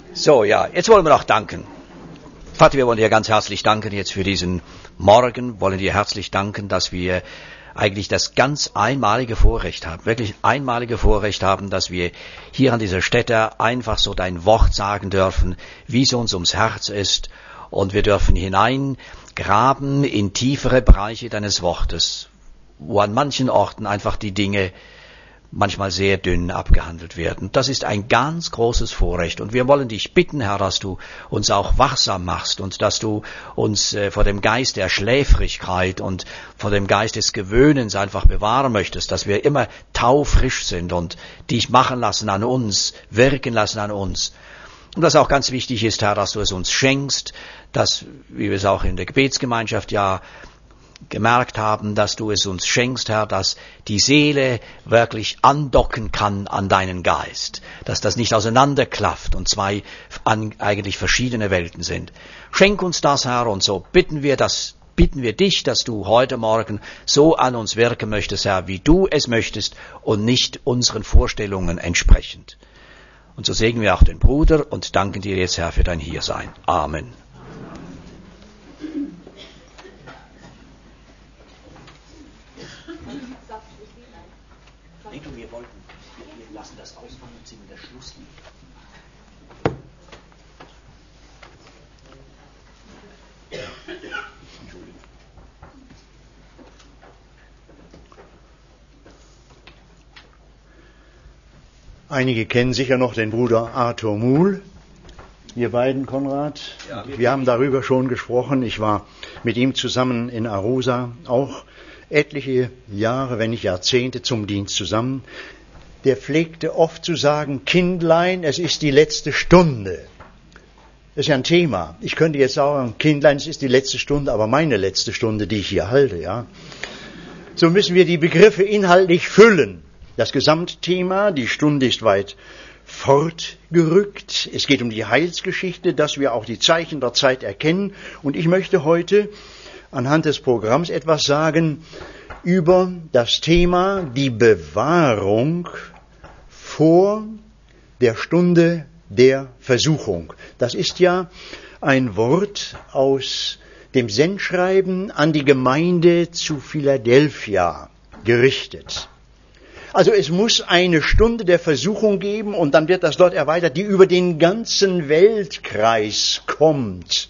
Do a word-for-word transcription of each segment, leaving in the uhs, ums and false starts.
So, ja, jetzt wollen wir noch danken. Vater, wir wollen dir ganz herzlich danken jetzt für diesen Morgen, wollen dir herzlich danken, dass wir eigentlich das ganz einmalige Vorrecht haben, wirklich einmalige Vorrecht haben, dass wir hier an dieser Stätte einfach so dein Wort sagen dürfen, wie es uns ums Herz ist, und wir dürfen hineingraben in tiefere Bereiche deines Wortes, wo an manchen Orten einfach die Dinge manchmal sehr dünn abgehandelt werden. Das ist ein ganz großes Vorrecht, und wir wollen dich bitten, Herr, dass du uns auch wachsam machst und dass du uns äh, vor dem Geist der Schläfrigkeit und vor dem Geist des Gewöhnens einfach bewahren möchtest, dass wir immer taufrisch sind und dich machen lassen an uns, wirken lassen an uns. Und was auch ganz wichtig ist, Herr, dass du es uns schenkst, dass, wie wir es auch in der Gebetsgemeinschaft ja gemerkt haben, dass du es uns schenkst, Herr, dass die Seele wirklich andocken kann an deinen Geist, dass das nicht auseinanderklafft und zwei an, eigentlich verschiedene Welten sind. Schenk uns das, Herr, und so bitten wir das, bitten wir dich, dass du heute Morgen so an uns wirken möchtest, Herr, wie du es möchtest und nicht unseren Vorstellungen entsprechend. Und so segnen wir auch den Bruder und danken dir jetzt, Herr, für dein Hiersein. Amen. Wir wollten, wir lassen das ausfangen und sind in der Schlusslinie. Entschuldigung. Einige kennen sicher noch den Bruder Arthur Muhl. Wir beiden, Konrad, ja, wir, wir haben darüber schon gesprochen. Ich war mit ihm zusammen in Arosa, auch etliche Jahre, wenn nicht Jahrzehnte zum Dienst zusammen. Der pflegte oft zu sagen, Kindlein, es ist die letzte Stunde. Das ist ja ein Thema. Ich könnte jetzt sagen, Kindlein, es ist die letzte Stunde, aber meine letzte Stunde, die ich hier halte, ja. So müssen wir die Begriffe inhaltlich füllen. Das Gesamtthema, die Stunde ist weit fortgerückt. Es geht um die Heilsgeschichte, dass wir auch die Zeichen der Zeit erkennen. Und ich möchte heute anhand des Programms etwas sagen über das Thema die Bewahrung vor der Stunde der Versuchung. Das ist ja ein Wort aus dem Sendschreiben an die Gemeinde zu Philadelphia gerichtet. Also es muss eine Stunde der Versuchung geben, und dann wird das dort erweitert, die über den ganzen Weltkreis kommt.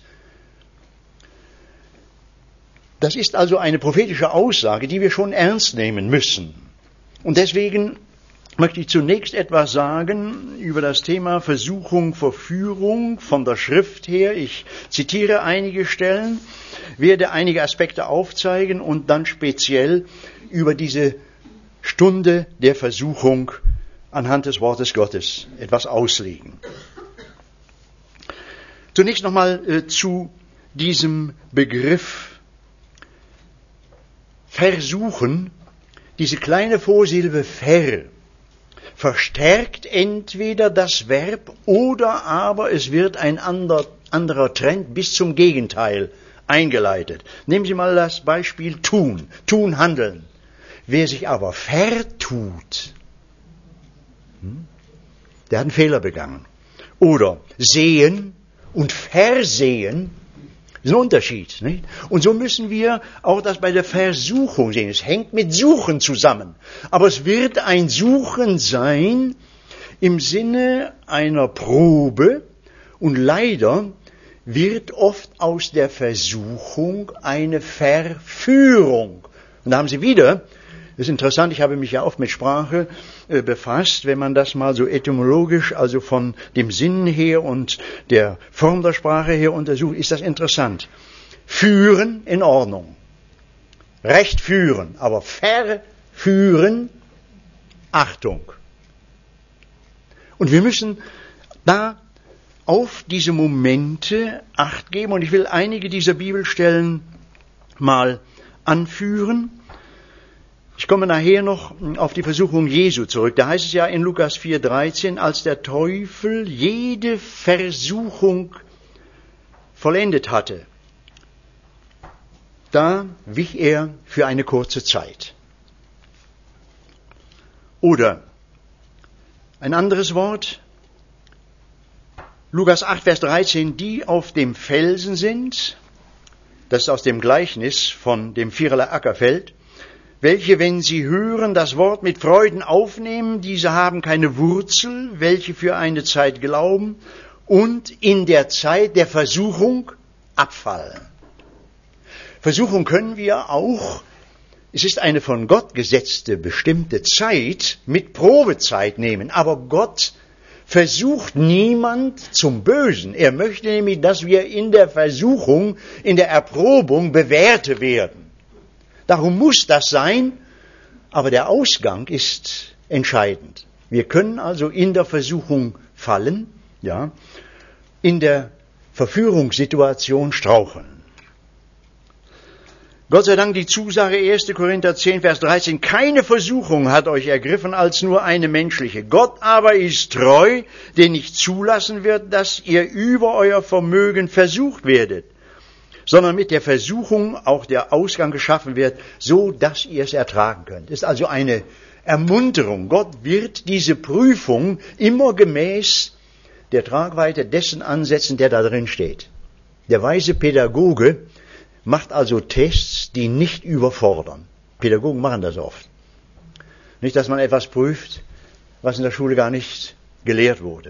Das ist also eine prophetische Aussage, die wir schon ernst nehmen müssen. Und deswegen möchte ich zunächst etwas sagen über das Thema Versuchung, Verführung von der Schrift her. Ich zitiere einige Stellen, werde einige Aspekte aufzeigen und dann speziell über diese Stunde der Versuchung anhand des Wortes Gottes etwas auslegen. Zunächst nochmal äh, zu diesem Begriff Versuchen. Diese kleine Vorsilbe ver verstärkt entweder das Verb oder aber es wird ein ander, anderer Trend bis zum Gegenteil eingeleitet. Nehmen Sie mal das Beispiel tun, tun, handeln. Wer sich aber vertut, der hat einen Fehler begangen. Oder sehen und versehen ist ein Unterschied. Nicht? Und so müssen wir auch das bei der Versuchung sehen. Es hängt mit Suchen zusammen. Aber es wird ein Suchen sein im Sinne einer Probe. Und leider wird oft aus der Versuchung eine Verführung. Und da haben Sie wieder, das ist interessant, ich habe mich ja oft mit Sprache äh, befasst, wenn man das mal so etymologisch, also von dem Sinn her und der Form der Sprache her untersucht, ist das interessant. Führen in Ordnung. Recht führen, aber verführen, Achtung. Und wir müssen da auf diese Momente Acht geben, und ich will einige dieser Bibelstellen mal anführen. Ich komme nachher noch auf die Versuchung Jesu zurück. Da heißt es ja in Lukas vier dreizehn, als der Teufel jede Versuchung vollendet hatte, da wich er für eine kurze Zeit. Oder ein anderes Wort, Lukas acht, Vers dreizehn, die auf dem Felsen sind, das ist aus dem Gleichnis von dem viererlei Ackerfeld, welche, wenn sie hören, das Wort mit Freuden aufnehmen, diese haben keine Wurzel, welche für eine Zeit glauben und in der Zeit der Versuchung abfallen. Versuchung können wir auch, es ist eine von Gott gesetzte bestimmte Zeit, mit Probezeit nehmen, aber Gott versucht niemand zum Bösen. Er möchte nämlich, dass wir in der Versuchung, in der Erprobung bewährte werden. Darum muss das sein, aber der Ausgang ist entscheidend. Wir können also in der Versuchung fallen, ja, in der Verführungssituation straucheln. Gott sei Dank die Zusage erster Korinther zehn, Vers dreizehn, keine Versuchung hat euch ergriffen als nur eine menschliche. Gott aber ist treu, der nicht zulassen wird, dass ihr über euer Vermögen versucht werdet, sondern mit der Versuchung auch der Ausgang geschaffen wird, so dass ihr es ertragen könnt. Das ist also eine Ermunterung. Gott wird diese Prüfung immer gemäß der Tragweite dessen ansetzen, der da drin steht. Der weise Pädagoge macht also Tests, die nicht überfordern. Pädagogen machen das oft. Nicht, dass man etwas prüft, was in der Schule gar nicht gelehrt wurde.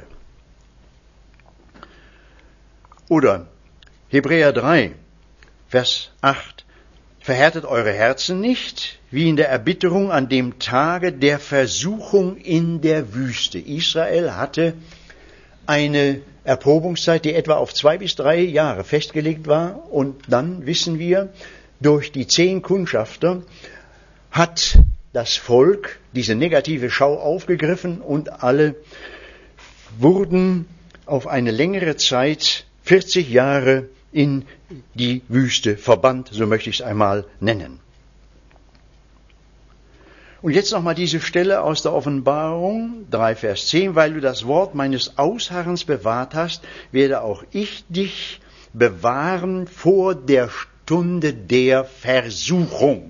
Oder Hebräer drei, Vers acht. Verhärtet eure Herzen nicht, wie in der Erbitterung an dem Tage der Versuchung in der Wüste. Israel hatte eine Erprobungszeit, die etwa auf zwei bis drei Jahre festgelegt war. Und dann wissen wir, durch die zehn Kundschafter hat das Volk diese negative Schau aufgegriffen und alle wurden auf eine längere Zeit, vierzig Jahre, in die Wüste verbannt, so möchte ich es einmal nennen. Und jetzt nochmal diese Stelle aus der Offenbarung, drei Vers zehn, weil du das Wort meines Ausharrens bewahrt hast, werde auch ich dich bewahren vor der Stunde der Versuchung.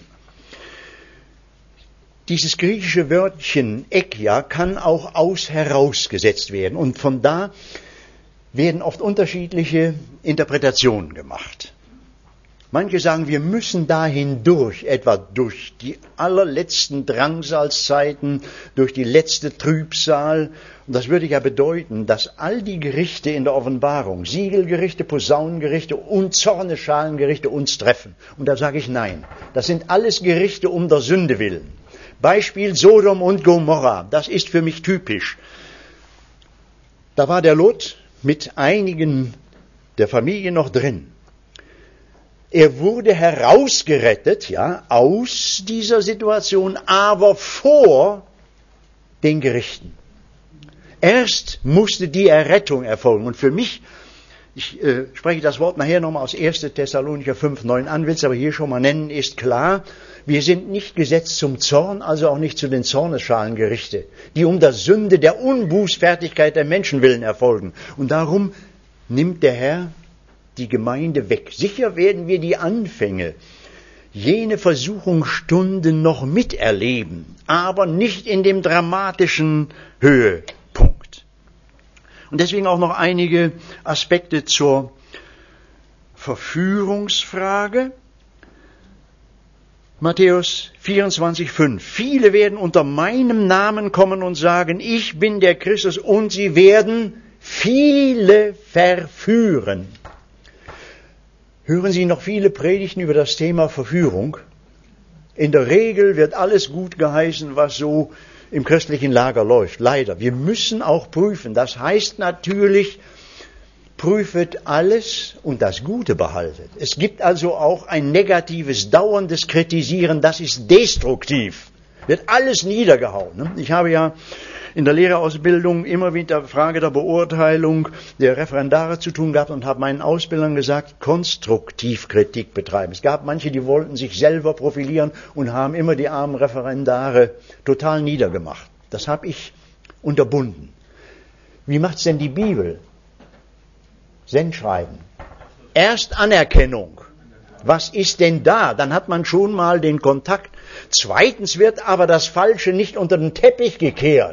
Dieses griechische Wörtchen ekia kann auch aus herausgesetzt werden und von da werden oft unterschiedliche Interpretationen gemacht. Manche sagen, wir müssen da hindurch, etwa durch die allerletzten Drangsalszeiten, durch die letzte Trübsal. Und das würde ja bedeuten, dass all die Gerichte in der Offenbarung, Siegelgerichte, Posaunengerichte und Zornesschalengerichte uns treffen. Und da sage ich nein. Das sind alles Gerichte um der Sünde willen. Beispiel Sodom und Gomorra, das ist für mich typisch. Da war der Lot mit einigen der Familie noch drin. Er wurde herausgerettet, ja, aus dieser Situation, aber vor den Gerichten. Erst musste die Errettung erfolgen. Und für mich, ich äh, spreche das Wort nachher nochmal aus erster Thessalonicher fünf, neun an, will es aber hier schon mal nennen, ist klar, wir sind nicht gesetzt zum Zorn, also auch nicht zu den Zornesschalengerichte, die um der Sünde, der Unbußfertigkeit der Menschen willen erfolgen. Und darum nimmt der Herr die Gemeinde weg. Sicher werden wir die Anfänge, jene Versuchungsstunden noch miterleben, aber nicht in dem dramatischen Höhepunkt. Und deswegen auch noch einige Aspekte zur Verführungsfrage. Matthäus vierundzwanzig, fünf. Viele werden unter meinem Namen kommen und sagen, ich bin der Christus, und sie werden viele verführen. Hören Sie noch viele Predigten über das Thema Verführung? In der Regel wird alles gut geheißen, was so im christlichen Lager läuft. Leider. Wir müssen auch prüfen. Das heißt natürlich, prüfet alles und das Gute behaltet. Es gibt also auch ein negatives, dauerndes Kritisieren, das ist destruktiv. Wird alles niedergehauen. Ich habe ja in der Lehrerausbildung immer mit der Frage der Beurteilung der Referendare zu tun gehabt und habe meinen Ausbildern gesagt, konstruktiv Kritik betreiben. Es gab manche, die wollten sich selber profilieren und haben immer die armen Referendare total niedergemacht. Das habe ich unterbunden. Wie macht's denn die Bibel? Sendschreiben. Erst Anerkennung. Was ist denn da? Dann hat man schon mal den Kontakt. Zweitens wird aber das Falsche nicht unter den Teppich gekehrt.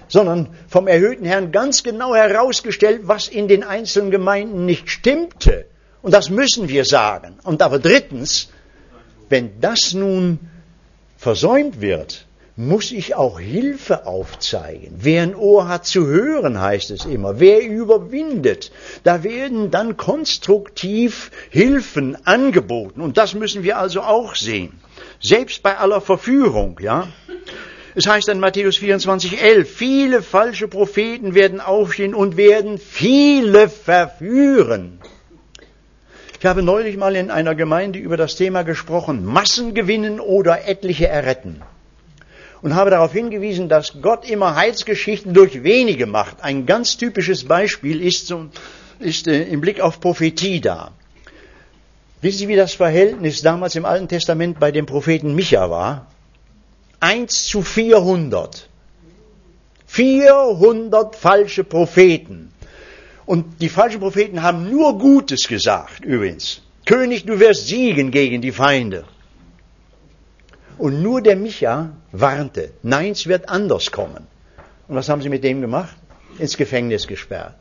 sondern vom erhöhten Herrn ganz genau herausgestellt, was in den einzelnen Gemeinden nicht stimmte. Und das müssen wir sagen. Und aber drittens, wenn das nun versäumt wird, muss ich auch Hilfe aufzeigen. Wer ein Ohr hat zu hören, heißt es immer. Wer überwindet, da werden dann konstruktiv Hilfen angeboten. Und das müssen wir also auch sehen. Selbst bei aller Verführung, ja. Es heißt in Matthäus vierundzwanzig, elf, viele falsche Propheten werden aufstehen und werden viele verführen. Ich habe neulich mal in einer Gemeinde über das Thema gesprochen, Massen gewinnen oder etliche erretten. Und habe darauf hingewiesen, dass Gott immer Heilsgeschichten durch wenige macht. Ein ganz typisches Beispiel ist, so, ist äh, im Blick auf Prophetie da. Wissen Sie, wie das Verhältnis damals im Alten Testament bei dem Propheten Micha war? eins zu vierhundert. vierhundert falsche Propheten. Und die falschen Propheten haben nur Gutes gesagt, übrigens. König, du wirst siegen gegen die Feinde. Und nur der Micha warnte, nein, es wird anders kommen. Und was haben sie mit dem gemacht? Ins Gefängnis gesperrt.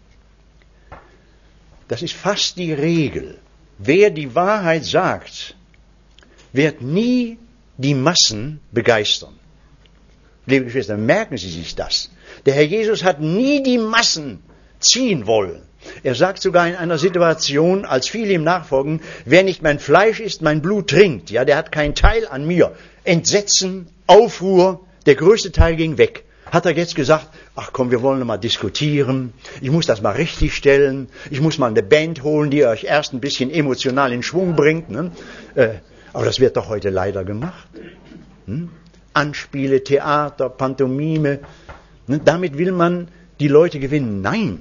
Das ist fast die Regel. Wer die Wahrheit sagt, wird nie die Massen begeistern. Liebe Geschwister, merken Sie sich das. Der Herr Jesus hat nie die Massen ziehen wollen. Er sagt sogar in einer Situation, als viele ihm nachfolgen, wer nicht mein Fleisch isst, mein Blut trinkt, ja, der hat keinen Teil an mir. Entsetzen, Aufruhr, der größte Teil ging weg. Hat er jetzt gesagt, ach komm, wir wollen mal diskutieren, ich muss das mal richtig stellen, ich muss mal eine Band holen, die euch erst ein bisschen emotional in Schwung bringt. Ne? Äh, aber das wird doch heute leider gemacht. Hm? Anspiele, Theater, Pantomime, ne? Damit will man die Leute gewinnen. Nein.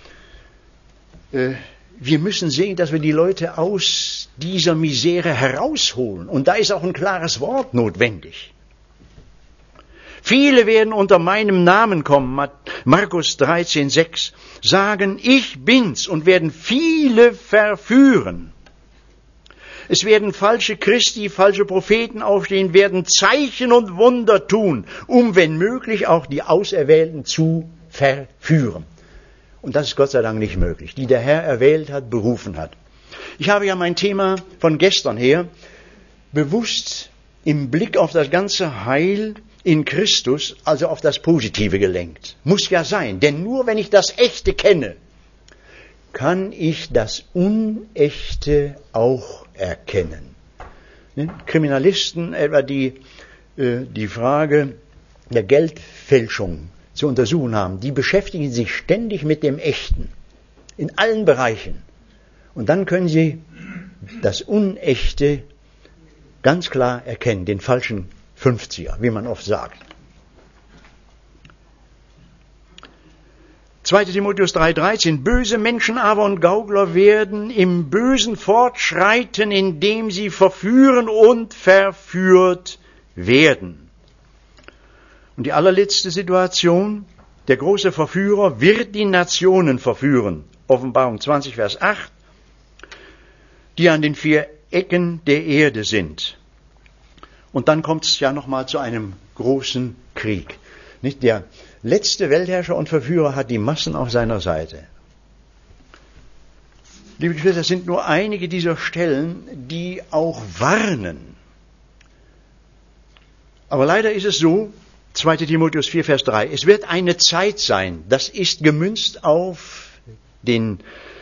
Wir müssen sehen, dass wir die Leute aus dieser Misere herausholen. Und da ist auch ein klares Wort notwendig. Viele werden unter meinem Namen kommen, Markus dreizehn, sechs, sagen, ich bin's, und werden viele verführen. Es werden falsche Christi, falsche Propheten aufstehen, werden Zeichen und Wunder tun, um, wenn möglich, auch die Auserwählten zu verführen. Und das ist Gott sei Dank nicht möglich, die der Herr erwählt hat, berufen hat. Ich habe ja mein Thema von gestern her bewusst im Blick auf das ganze Heil in Christus, also auf das Positive gelenkt. Muss ja sein, denn nur wenn ich das Echte kenne, kann ich das Unechte auch erkennen. Kriminalisten, etwa die, die Frage der Geldfälschung zu untersuchen haben, die beschäftigen sich ständig mit dem Echten, in allen Bereichen. Und dann können sie das Unechte ganz klar erkennen, den falschen Fünfziger, wie man oft sagt. zweiter Timotheus drei, dreizehn, böse Menschen aber und Gaukler werden im Bösen fortschreiten, indem sie verführen und verführt werden. Und die allerletzte Situation, der große Verführer wird die Nationen verführen. Offenbarung zwanzig, Vers acht, die an den vier Ecken der Erde sind. Und dann kommt es ja nochmal zu einem großen Krieg. Nicht? Der letzte Weltherrscher und Verführer hat die Massen auf seiner Seite. Liebe Geschwister, das sind nur einige dieser Stellen, die auch warnen. Aber leider ist es so, zweiter Timotheus vier, Vers drei. Es wird eine Zeit sein, das ist gemünzt auf den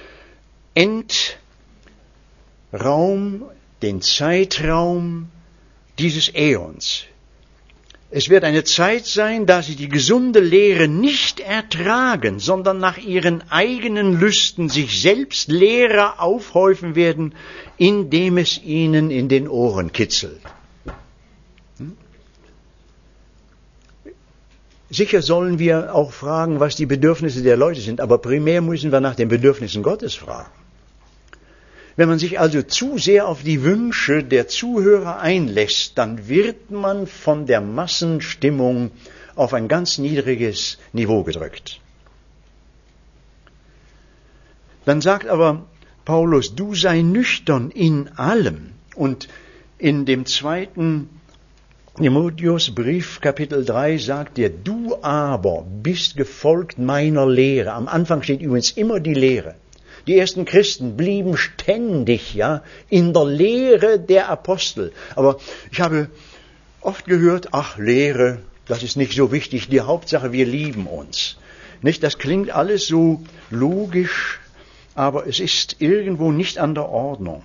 Endraum, den Zeitraum dieses Äons. Es wird eine Zeit sein, da sie die gesunde Lehre nicht ertragen, sondern nach ihren eigenen Lüsten sich selbst Lehrer aufhäufen werden, indem es ihnen in den Ohren kitzelt. Sicher sollen wir auch fragen, was die Bedürfnisse der Leute sind, aber primär müssen wir nach den Bedürfnissen Gottes fragen. Wenn man sich also zu sehr auf die Wünsche der Zuhörer einlässt, dann wird man von der Massenstimmung auf ein ganz niedriges Niveau gedrückt. Dann sagt aber Paulus, du sei nüchtern in allem. Und in dem zweiten Timotheus Brief, Kapitel drei, sagt er, du aber bist gefolgt meiner Lehre. Am Anfang steht übrigens immer die Lehre. Die ersten Christen blieben ständig, ja, in der Lehre der Apostel. Aber ich habe oft gehört, ach, Lehre, das ist nicht so wichtig, die Hauptsache, wir lieben uns. Nicht, das klingt alles so logisch, aber es ist irgendwo nicht an der Ordnung.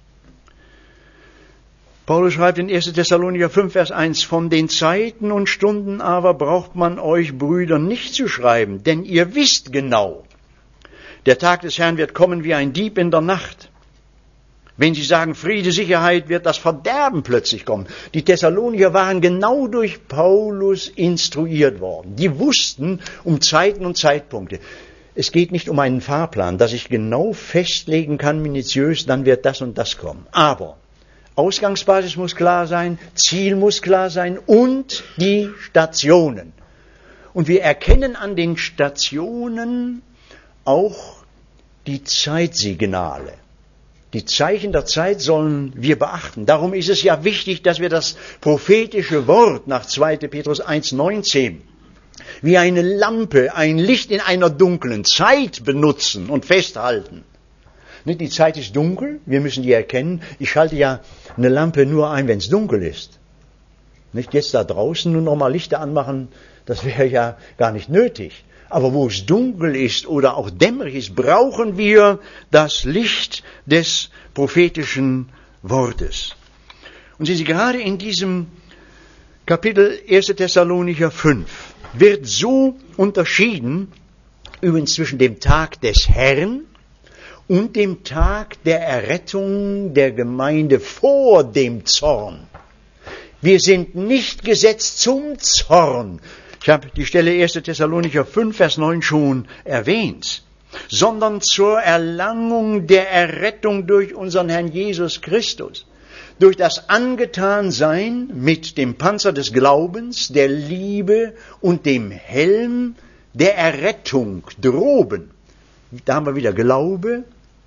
Paulus schreibt in erster Thessalonicher fünf, Vers eins, von den Zeiten und Stunden aber braucht man euch, Brüder, nicht zu schreiben, denn ihr wisst genau, der Tag des Herrn wird kommen wie ein Dieb in der Nacht. Wenn sie sagen Friede, Sicherheit, wird das Verderben plötzlich kommen. Die Thessalonicher waren genau durch Paulus instruiert worden. Die wussten um Zeiten und Zeitpunkte. Es geht nicht um einen Fahrplan, dass ich genau festlegen kann, minutiös, dann wird das und das kommen. Aber Ausgangsbasis muss klar sein, Ziel muss klar sein und die Stationen. Und wir erkennen an den Stationen auch die Zeitsignale. Die Zeichen der Zeit sollen wir beachten. Darum ist es ja wichtig, dass wir das prophetische Wort nach zweiter Petrus eins neunzehn wie eine Lampe, ein Licht in einer dunklen Zeit benutzen und festhalten. Die Zeit ist dunkel, wir müssen die erkennen. Ich schalte ja eine Lampe nur ein, wenn es dunkel ist. Nicht jetzt da draußen nur noch mal Lichter anmachen, das wäre ja gar nicht nötig. Aber wo es dunkel ist oder auch dämmerig ist, brauchen wir das Licht des prophetischen Wortes. Und sehen Sie, gerade in diesem Kapitel erster Thessalonicher fünf wird so unterschieden, übrigens zwischen dem Tag des Herrn und dem Tag der Errettung der Gemeinde vor dem Zorn. Wir sind nicht gesetzt zum Zorn. Ich habe die Stelle erster Thessalonicher fünf, Vers neun schon erwähnt, sondern zur Erlangung der Errettung durch unseren Herrn Jesus Christus. Durch das Angetansein mit dem Panzer des Glaubens, der Liebe und dem Helm der Errettung droben. Da haben wir wieder Glaube,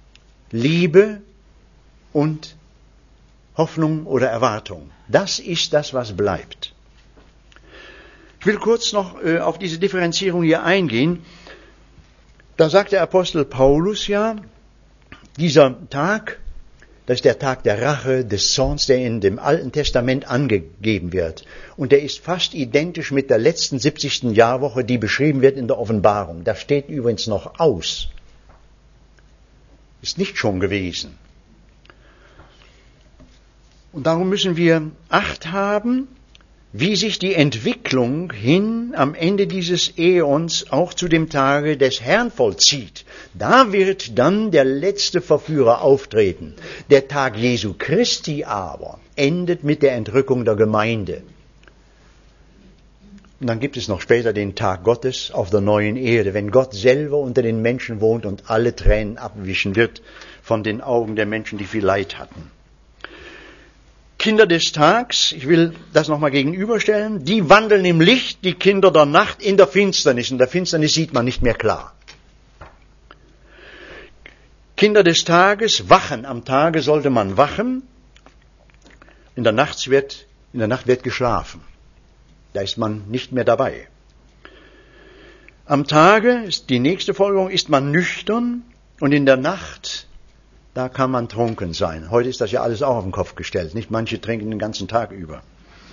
Liebe und Hoffnung oder Erwartung. Das ist das, was bleibt. Ich will kurz noch äh, auf diese Differenzierung hier eingehen. Da sagt der Apostel Paulus ja, dieser Tag, das ist der Tag der Rache, des Zorns, der in dem Alten Testament angegeben wird. Und der ist fast identisch mit der letzten siebzigsten Jahrwoche, die beschrieben wird in der Offenbarung. Das steht übrigens noch aus. Ist nicht schon gewesen. Und darum müssen wir Acht haben, wie sich die Entwicklung hin am Ende dieses Äons auch zu dem Tage des Herrn vollzieht. Da wird dann der letzte Verführer auftreten. Der Tag Jesu Christi aber endet mit der Entrückung der Gemeinde. Und dann gibt es noch später den Tag Gottes auf der neuen Erde, wenn Gott selber unter den Menschen wohnt und alle Tränen abwischen wird von den Augen der Menschen, die viel Leid hatten. Kinder des Tags, ich will das nochmal gegenüberstellen, die wandeln im Licht, die Kinder der Nacht in der Finsternis. In der Finsternis sieht man nicht mehr klar. Kinder des Tages wachen, am Tage sollte man wachen, in der Nacht wird, in der Nacht wird geschlafen. Da ist man nicht mehr dabei. Am Tage, ist die nächste Folgerung, ist man nüchtern und in der Nacht, da kann man trunken sein. Heute ist das ja alles auch auf den Kopf gestellt, nicht? Manche trinken den ganzen Tag über.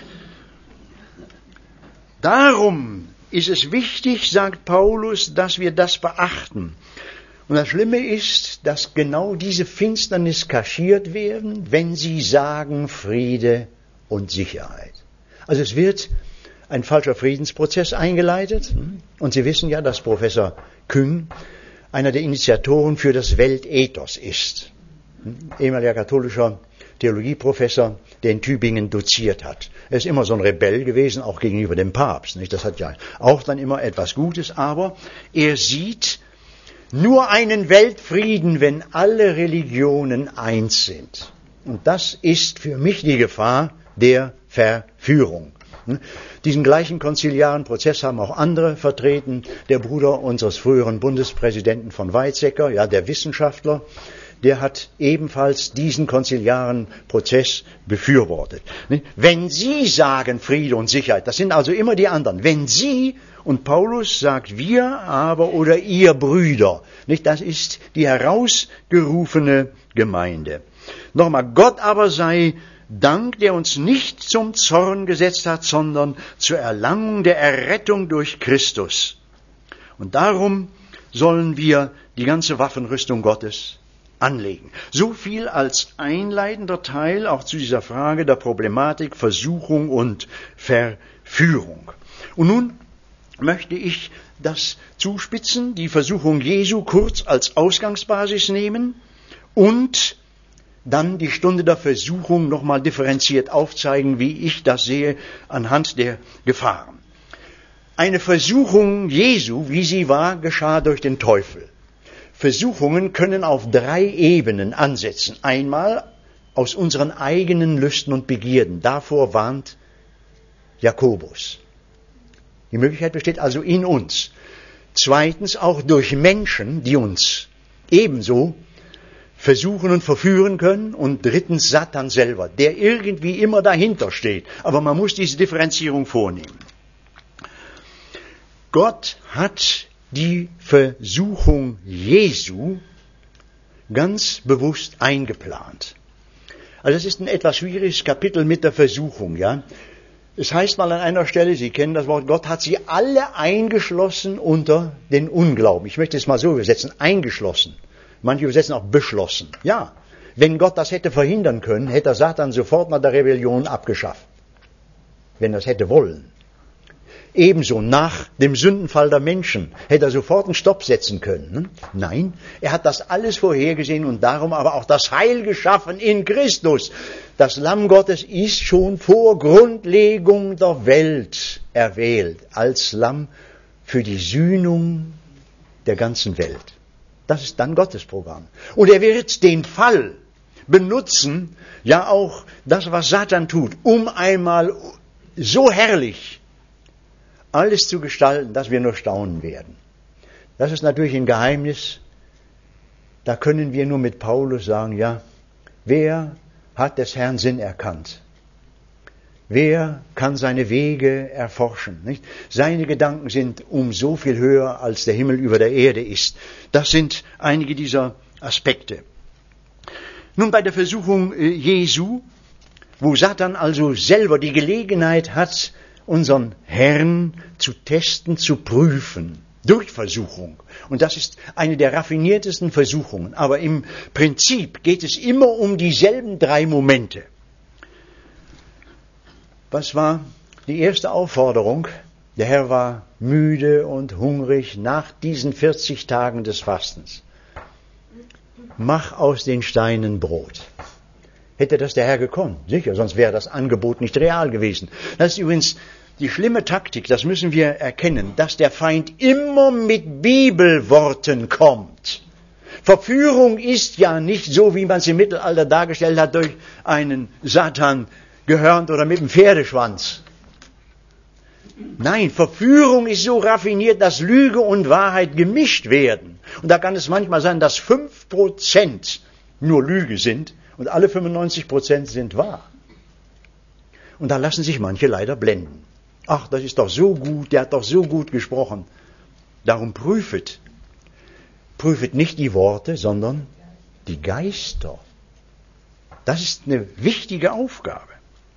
Darum ist es wichtig, sagt Paulus, dass wir das beachten. Und das Schlimme ist, dass genau diese Finsternis kaschiert werden, wenn sie sagen Friede und Sicherheit. Also es wird ein falscher Friedensprozess eingeleitet. Und Sie wissen ja, dass Professor Küng einer der Initiatoren für das Weltethos ist. Ehemaliger katholischer Theologieprofessor, der in Tübingen doziert hat. Er ist immer so ein Rebell gewesen, auch gegenüber dem Papst. Nicht? Das hat ja auch dann immer etwas Gutes, aber er sieht nur einen Weltfrieden, wenn alle Religionen eins sind. Und das ist für mich die Gefahr der Verführung. Diesen gleichen konziliaren Prozess haben auch andere vertreten. Der Bruder unseres früheren Bundespräsidenten von Weizsäcker, ja, der Wissenschaftler, der hat ebenfalls diesen konziliaren Prozess befürwortet. Wenn Sie sagen Friede und Sicherheit, das sind also immer die anderen, wenn Sie, und Paulus sagt wir aber oder ihr Brüder, nicht? Das ist die herausgerufene Gemeinde. Nochmal, Gott aber sei Dank, der uns nicht zum Zorn gesetzt hat, sondern zur Erlangung der Errettung durch Christus. Und darum sollen wir die ganze Waffenrüstung Gottes anlegen. So viel als einleitender Teil auch zu dieser Frage der Problematik Versuchung und Verführung. Und nun möchte ich das zuspitzen, die Versuchung Jesu kurz als Ausgangsbasis nehmen und dann die Stunde der Versuchung nochmal differenziert aufzeigen, wie ich das sehe anhand der Gefahren. Eine Versuchung Jesu, wie sie war, geschah durch den Teufel. Versuchungen können auf drei Ebenen ansetzen. Einmal aus unseren eigenen Lüsten und Begierden. Davor warnt Jakobus. Die Möglichkeit besteht also in uns. Zweitens auch durch Menschen, die uns ebenso versuchen und verführen können. Und drittens Satan selber, der irgendwie immer dahinter steht. Aber man muss diese Differenzierung vornehmen. Gott hat die Versuchung Jesu ganz bewusst eingeplant. Also es ist ein etwas schwieriges Kapitel mit der Versuchung, ja. Es heißt mal an einer Stelle, Sie kennen das Wort, Gott hat sie alle eingeschlossen unter den Unglauben. Ich möchte es mal so übersetzen, eingeschlossen. Manche übersetzen auch beschlossen. Ja, wenn Gott das hätte verhindern können, hätte er Satan sofort nach der Rebellion abgeschafft. Wenn er es hätte wollen. Ebenso nach dem Sündenfall der Menschen hätte er sofort einen Stopp setzen können. Nein, er hat das alles vorhergesehen und darum aber auch das Heil geschaffen in Christus. Das Lamm Gottes ist schon vor Grundlegung der Welt erwählt als Lamm für die Sühnung der ganzen Welt. Das ist dann Gottes Programm. Und er wird den Fall benutzen, ja auch das, was Satan tut, um einmal so herrlich alles zu gestalten, dass wir nur staunen werden. Das ist natürlich ein Geheimnis. Da können wir nur mit Paulus sagen, ja, wer hat des Herrn Sinn erkannt? Wer kann seine Wege erforschen? Nicht? Seine Gedanken sind um so viel höher, als der Himmel über der Erde ist. Das sind einige dieser Aspekte. Nun bei der Versuchung Jesu, wo Satan also selber die Gelegenheit hat, unseren Herrn zu testen, zu prüfen, durch Versuchung. Und das ist eine der raffiniertesten Versuchungen. Aber im Prinzip geht es immer um dieselben drei Momente. Was war die erste Aufforderung? Der Herr war müde und hungrig nach diesen vierzig Tagen des Fastens. Mach aus den Steinen Brot. Hätte das der Herr gekonnt, sicher, sonst wäre das Angebot nicht real gewesen. Das ist übrigens die schlimme Taktik, das müssen wir erkennen, dass der Feind immer mit Bibelworten kommt. Verführung ist ja nicht so, wie man es im Mittelalter dargestellt hat, durch einen Satan gehörnt oder mit dem Pferdeschwanz. Nein, Verführung ist so raffiniert, dass Lüge und Wahrheit gemischt werden. Und da kann es manchmal sein, dass fünf Prozent nur Lüge sind und alle fünfundneunzig Prozent sind wahr. Und da lassen sich manche leider blenden. Ach, das ist doch so gut, der hat doch so gut gesprochen. Darum prüfet. Prüfet nicht die Worte, sondern die Geister. Das ist eine wichtige Aufgabe.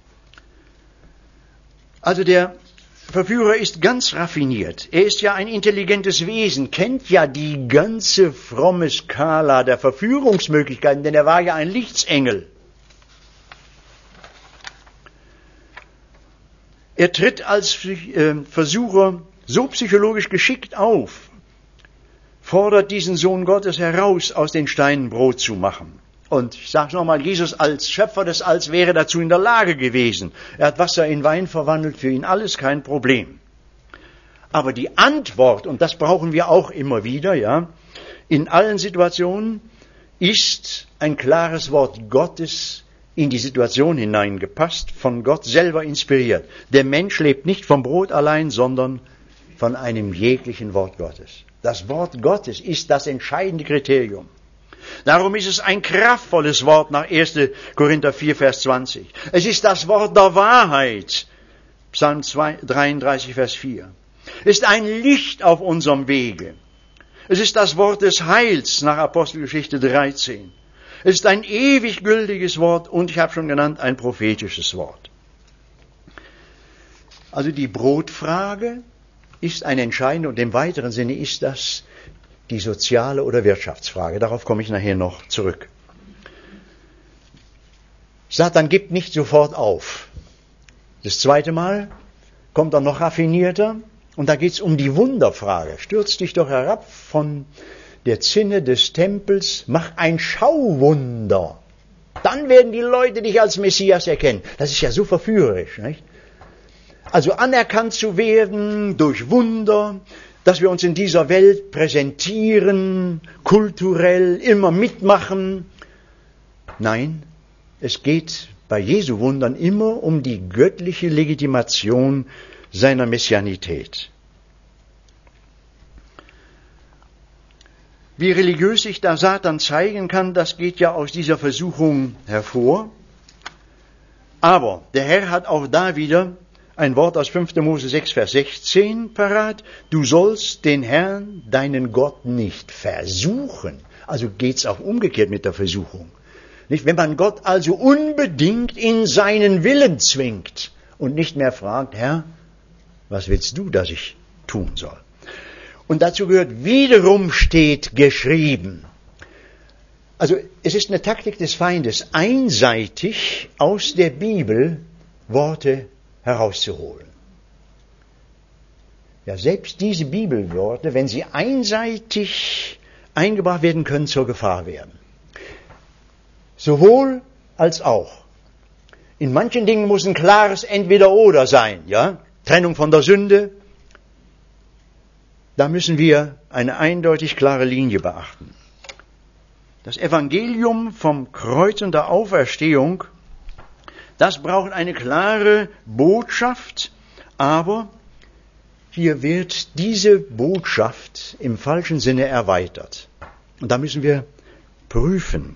Also der Verführer ist ganz raffiniert. Er ist ja ein intelligentes Wesen, kennt ja die ganze fromme Skala der Verführungsmöglichkeiten, denn er war ja ein Lichtsengel. Er tritt als Versucher so psychologisch geschickt auf, fordert diesen Sohn Gottes heraus, aus den Steinen Brot zu machen. Und ich sage nochmal, Jesus als Schöpfer des Alls wäre dazu in der Lage gewesen. Er hat Wasser in Wein verwandelt, für ihn alles kein Problem. Aber die Antwort, und das brauchen wir auch immer wieder, ja, in allen Situationen, ist ein klares Wort Gottes in die Situation hineingepasst, von Gott selber inspiriert. Der Mensch lebt nicht vom Brot allein, sondern von einem jeglichen Wort Gottes. Das Wort Gottes ist das entscheidende Kriterium. Darum ist es ein kraftvolles Wort nach erster Korinther vier, Vers zwanzig. Es ist das Wort der Wahrheit. Psalm dreiunddreißig, Vers vier. Es ist ein Licht auf unserem Wege. Es ist das Wort des Heils nach Apostelgeschichte dreizehn. Es ist ein ewig gültiges Wort und ich habe schon genannt, ein prophetisches Wort. Also die Brotfrage ist ein entscheidender und im weiteren Sinne ist das die soziale oder Wirtschaftsfrage. Darauf komme ich nachher noch zurück. Satan gibt nicht sofort auf. Das zweite Mal kommt er noch raffinierter und da geht es um die Wunderfrage. Stürz dich doch herab von der Zinne des Tempels, mach ein Schauwunder. Dann werden die Leute dich als Messias erkennen. Das ist ja so verführerisch, nicht? Also anerkannt zu werden durch Wunder, dass wir uns in dieser Welt präsentieren, kulturell immer mitmachen. Nein, es geht bei Jesu Wundern immer um die göttliche Legitimation seiner Messianität. Wie religiös sich da Satan zeigen kann, das geht ja aus dieser Versuchung hervor. Aber der Herr hat auch da wieder ein Wort aus fünfter Mose sechs, Vers sechzehn parat. Du sollst den Herrn, deinen Gott, nicht versuchen. Also geht's auch umgekehrt mit der Versuchung. Nicht? Wenn man Gott also unbedingt in seinen Willen zwingt und nicht mehr fragt, Herr, was willst du, dass ich tun soll? Und dazu gehört, wiederum steht geschrieben. Also es ist eine Taktik des Feindes, einseitig aus der Bibel Worte herauszuholen. Ja, selbst diese Bibelworte, wenn sie einseitig eingebracht werden, können zur Gefahr werden. Sowohl als auch. In manchen Dingen muss ein klares Entweder-Oder sein, ja? Trennung von der Sünde. Da müssen wir eine eindeutig klare Linie beachten. Das Evangelium vom Kreuz und der Auferstehung, das braucht eine klare Botschaft, aber hier wird diese Botschaft im falschen Sinne erweitert. Und da müssen wir prüfen.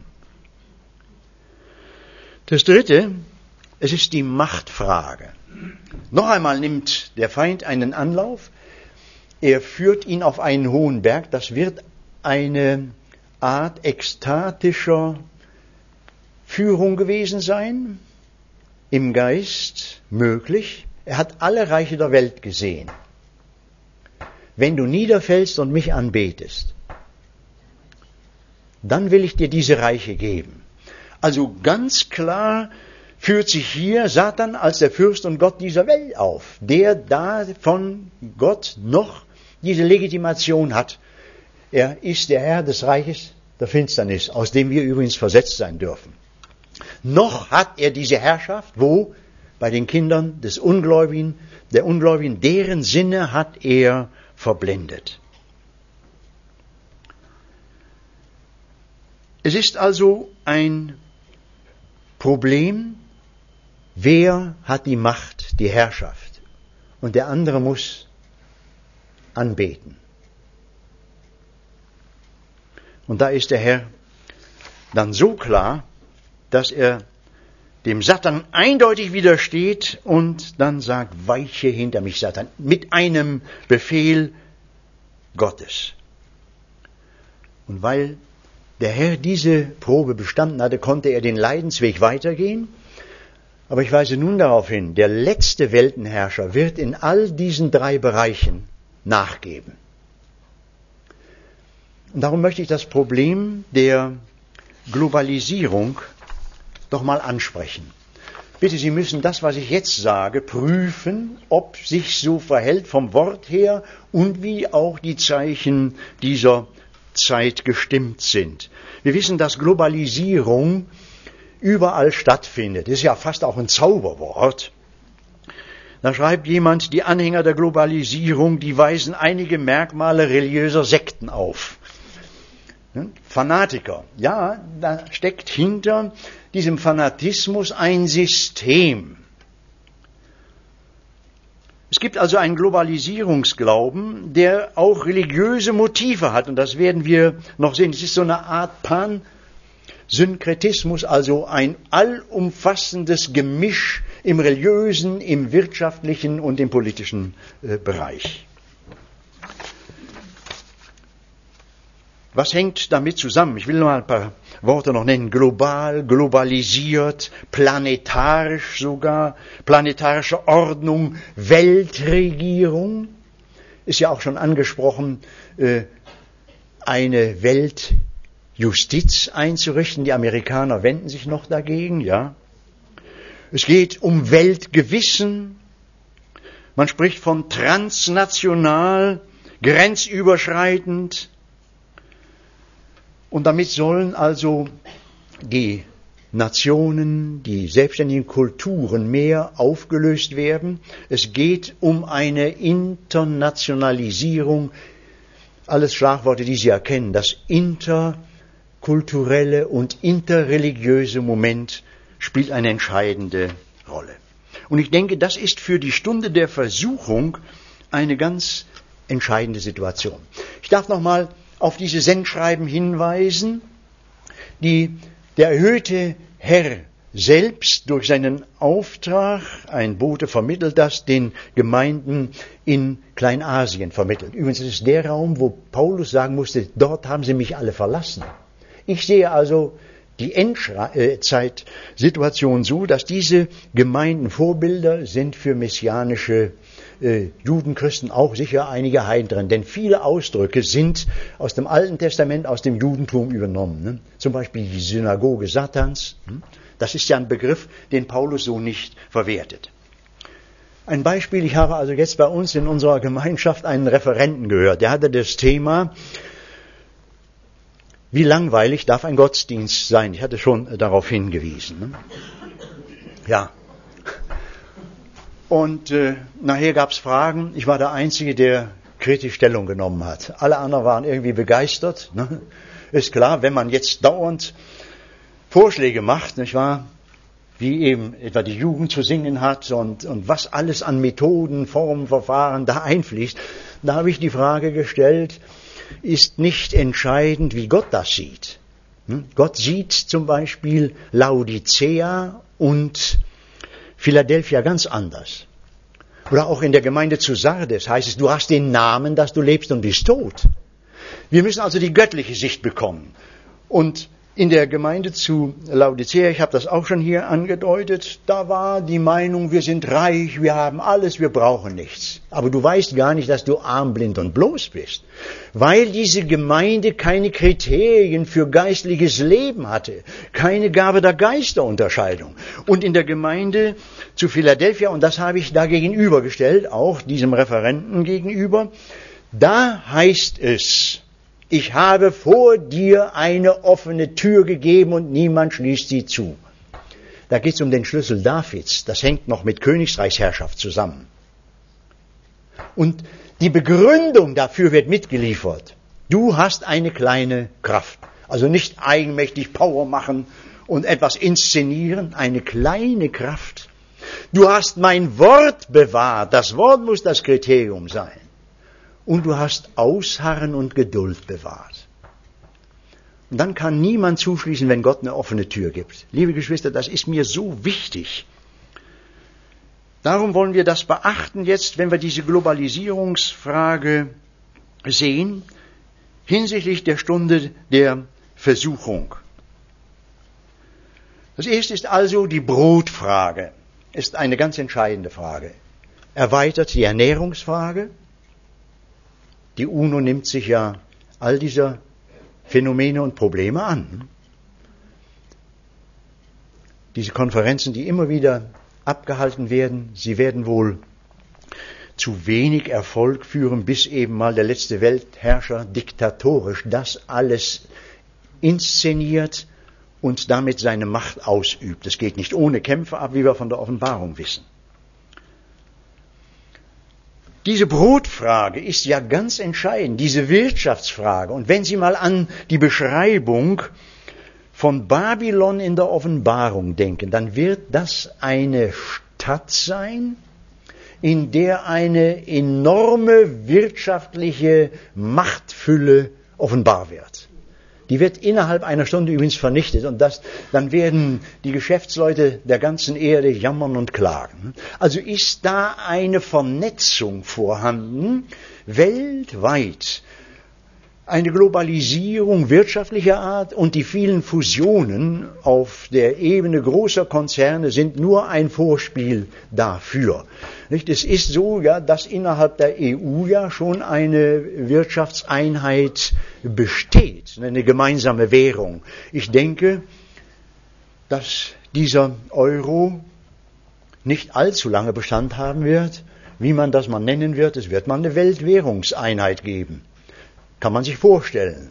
Das Dritte, es ist die Machtfrage. Noch einmal nimmt der Feind einen Anlauf. Er führt ihn auf einen hohen Berg. Das wird eine Art ekstatischer Führung gewesen sein. Im Geist möglich. Er hat alle Reiche der Welt gesehen. Wenn du niederfällst und mich anbetest, dann will ich dir diese Reiche geben. Also ganz klar führt sich hier Satan als der Fürst und Gott dieser Welt auf, der da von Gott noch diese Legitimation hat. Er ist der Herr des Reiches der Finsternis, aus dem wir übrigens versetzt sein dürfen. Noch hat er diese Herrschaft, wo? Bei den Kindern des Ungläubigen, der Ungläubigen, deren Sinne hat er verblendet. Es ist also ein Problem, wer hat die Macht, die Herrschaft? Und der andere muss anbeten. Und da ist der Herr dann so klar, dass er dem Satan eindeutig widersteht und dann sagt, weiche hinter mich, Satan, mit einem Befehl Gottes. Und weil der Herr diese Probe bestanden hatte, konnte er den Leidensweg weitergehen. Aber ich weise nun darauf hin, der letzte Weltenherrscher wird in all diesen drei Bereichen nachgeben. Und darum möchte ich das Problem der Globalisierung doch mal ansprechen. Bitte, Sie müssen das, was ich jetzt sage, prüfen, ob sich so verhält vom Wort her und wie auch die Zeichen dieser Zeit gestimmt sind. Wir wissen, dass Globalisierung überall stattfindet. Das ist ja fast auch ein Zauberwort. Da schreibt jemand, die Anhänger der Globalisierung, die weisen einige Merkmale religiöser Sekten auf. Fanatiker, ja, da steckt hinter diesem Fanatismus ein System. Es gibt also einen Globalisierungsglauben, der auch religiöse Motive hat. Und das werden wir noch sehen. Es ist so eine Art Pansynkretismus, also ein allumfassendes Gemisch im religiösen, im wirtschaftlichen und im politischen äh, Bereich. Was hängt damit zusammen? Ich will noch mal ein paar Worte noch nennen. Global, globalisiert, planetarisch sogar, planetarische Ordnung, Weltregierung. Ist ja auch schon angesprochen, eine Weltjustiz einzurichten. Die Amerikaner wenden sich noch dagegen, ja. Es geht um Weltgewissen. Man spricht von transnational, grenzüberschreitend. Und damit sollen also die Nationen, die selbstständigen Kulturen mehr aufgelöst werden. Es geht um eine Internationalisierung. Alles Schlagworte, die Sie erkennen. Das interkulturelle und interreligiöse Moment spielt eine entscheidende Rolle. Und ich denke, das ist für die Stunde der Versuchung eine ganz entscheidende Situation. Ich darf noch mal auf diese Sendschreiben hinweisen, die der erhöhte Herr selbst durch seinen Auftrag, ein Bote vermittelt das, den Gemeinden in Kleinasien vermittelt. Übrigens ist es der Raum, wo Paulus sagen musste, dort haben sie mich alle verlassen. Ich sehe also die Endzeitsituation so, dass diese Gemeinden Vorbilder sind für messianische äh, Juden, Christen, auch sicher einige Heiden drin. Denn viele Ausdrücke sind aus dem Alten Testament, aus dem Judentum übernommen. Ne? Zum Beispiel die Synagoge Satans. Hm? Das ist ja ein Begriff, den Paulus so nicht verwertet. Ein Beispiel, ich habe also jetzt bei uns in unserer Gemeinschaft einen Referenten gehört. Der hatte das Thema, wie langweilig darf ein Gottesdienst sein? Ich hatte schon darauf hingewiesen. Ne? Ja. Und äh, nachher gab es Fragen. Ich war der Einzige, der kritisch Stellung genommen hat. Alle anderen waren irgendwie begeistert. Ne? Ist klar, wenn man jetzt dauernd Vorschläge macht, nicht wahr? Wie eben etwa die Jugend zu singen hat und, und was alles an Methoden, Formen, Verfahren da einfließt, da habe ich die Frage gestellt, ist nicht entscheidend, wie Gott das sieht. Gott sieht zum Beispiel Laodicea und Philadelphia ganz anders. Oder auch in der Gemeinde zu Sardes heißt es, du hast den Namen, dass du lebst und bist tot. Wir müssen also die göttliche Sicht bekommen. Und in der Gemeinde zu Laodicea, ich habe das auch schon hier angedeutet, da war die Meinung, wir sind reich, wir haben alles, wir brauchen nichts. Aber du weißt gar nicht, dass du arm, blind und bloß bist. Weil diese Gemeinde keine Kriterien für geistliches Leben hatte, keine Gabe der Geisterunterscheidung. Und in der Gemeinde zu Philadelphia, und das habe ich da gegenübergestellt, auch diesem Referenten gegenüber, da heißt es, ich habe vor dir eine offene Tür gegeben und niemand schließt sie zu. Da geht es um den Schlüssel Davids. Das hängt noch mit Königreichsherrschaft zusammen. Und die Begründung dafür wird mitgeliefert. Du hast eine kleine Kraft. Also nicht eigenmächtig Power machen und etwas inszenieren. Eine kleine Kraft. Du hast mein Wort bewahrt. Das Wort muss das Kriterium sein. Und du hast Ausharren und Geduld bewahrt. Und dann kann niemand zuschließen, wenn Gott eine offene Tür gibt. Liebe Geschwister, das ist mir so wichtig. Darum wollen wir das beachten jetzt, wenn wir diese Globalisierungsfrage sehen, hinsichtlich der Stunde der Versuchung. Das erste ist also die Brotfrage. Ist eine ganz entscheidende Frage. Erweitert die Ernährungsfrage. Die UNO nimmt sich ja all dieser Phänomene und Probleme an. Diese Konferenzen, die immer wieder abgehalten werden, sie werden wohl zu wenig Erfolg führen, bis eben mal der letzte Weltherrscher diktatorisch das alles inszeniert und damit seine Macht ausübt. Es geht nicht ohne Kämpfe ab, wie wir von der Offenbarung wissen. Diese Brotfrage ist ja ganz entscheidend, diese Wirtschaftsfrage. Und wenn Sie mal an die Beschreibung von Babylon in der Offenbarung denken, dann wird das eine Stadt sein, in der eine enorme wirtschaftliche Machtfülle offenbar wird. Die wird innerhalb einer Stunde übrigens vernichtet und das, dann werden die Geschäftsleute der ganzen Erde jammern und klagen. Also ist da eine Vernetzung vorhanden, weltweit. Eine Globalisierung wirtschaftlicher Art und die vielen Fusionen auf der Ebene großer Konzerne sind nur ein Vorspiel dafür. Nicht? Es ist so, ja, dass innerhalb der E U ja schon eine Wirtschaftseinheit besteht, eine gemeinsame Währung. Ich denke, dass dieser Euro nicht allzu lange Bestand haben wird, wie man das mal nennen wird. Es wird mal eine Weltwährungseinheit geben. Kann man sich vorstellen.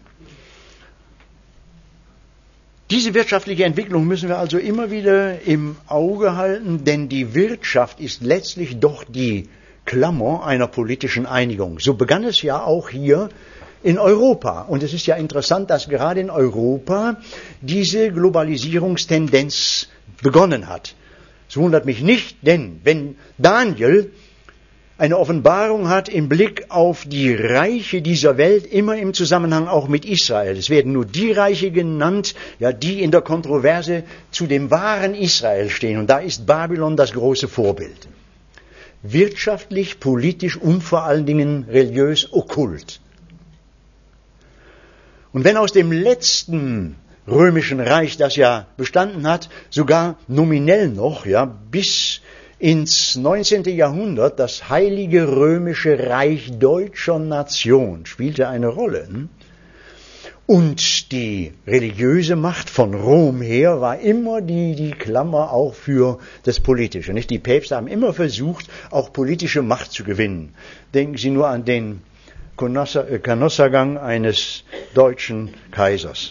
Diese wirtschaftliche Entwicklung müssen wir also immer wieder im Auge halten, denn die Wirtschaft ist letztlich doch die Klammer einer politischen Einigung. So begann es ja auch hier in Europa. Und es ist ja interessant, dass gerade in Europa diese Globalisierungstendenz begonnen hat. Es wundert mich nicht, denn wenn Daniel eine Offenbarung hat im Blick auf die Reiche dieser Welt, immer im Zusammenhang auch mit Israel. Es werden nur die Reiche genannt, ja, die in der Kontroverse zu dem wahren Israel stehen. Und da ist Babylon das große Vorbild. Wirtschaftlich, politisch und vor allen Dingen religiös okkult. Und wenn aus dem letzten römischen Reich, das ja bestanden hat, sogar nominell noch, ja, bis ins neunzehnten Jahrhundert das Heilige Römische Reich deutscher Nation spielte eine Rolle. Und die religiöse Macht von Rom her war immer die, die Klammer auch für das Politische. Nicht? Die Päpste haben immer versucht, auch politische Macht zu gewinnen. Denken Sie nur an den Kanossagang eines deutschen Kaisers.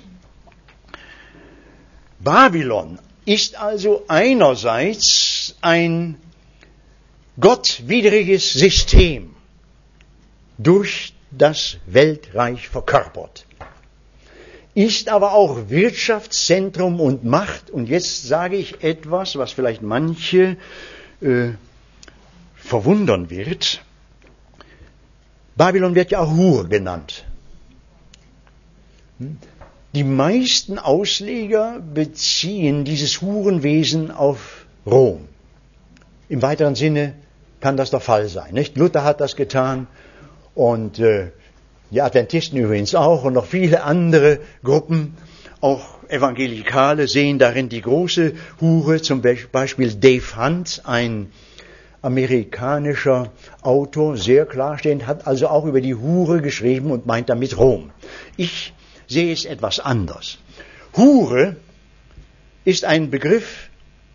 Babylon ist also einerseits ein gottwidriges System durch das Weltreich verkörpert, ist aber auch Wirtschaftszentrum und Macht. Und jetzt sage ich etwas, was vielleicht manche äh, verwundern wird. Babylon wird ja auch Hure genannt. Die meisten Ausleger beziehen dieses Hurenwesen auf Rom. Im weiteren Sinne kann das der Fall sein. Nicht? Luther hat das getan und äh, die Adventisten übrigens auch und noch viele andere Gruppen, auch Evangelikale, sehen darin die große Hure. Zum Beispiel Dave Hunt, ein amerikanischer Autor, sehr klarstehend, hat also auch über die Hure geschrieben und meint damit Rom. Ich sehe es etwas anders. Hure ist ein Begriff,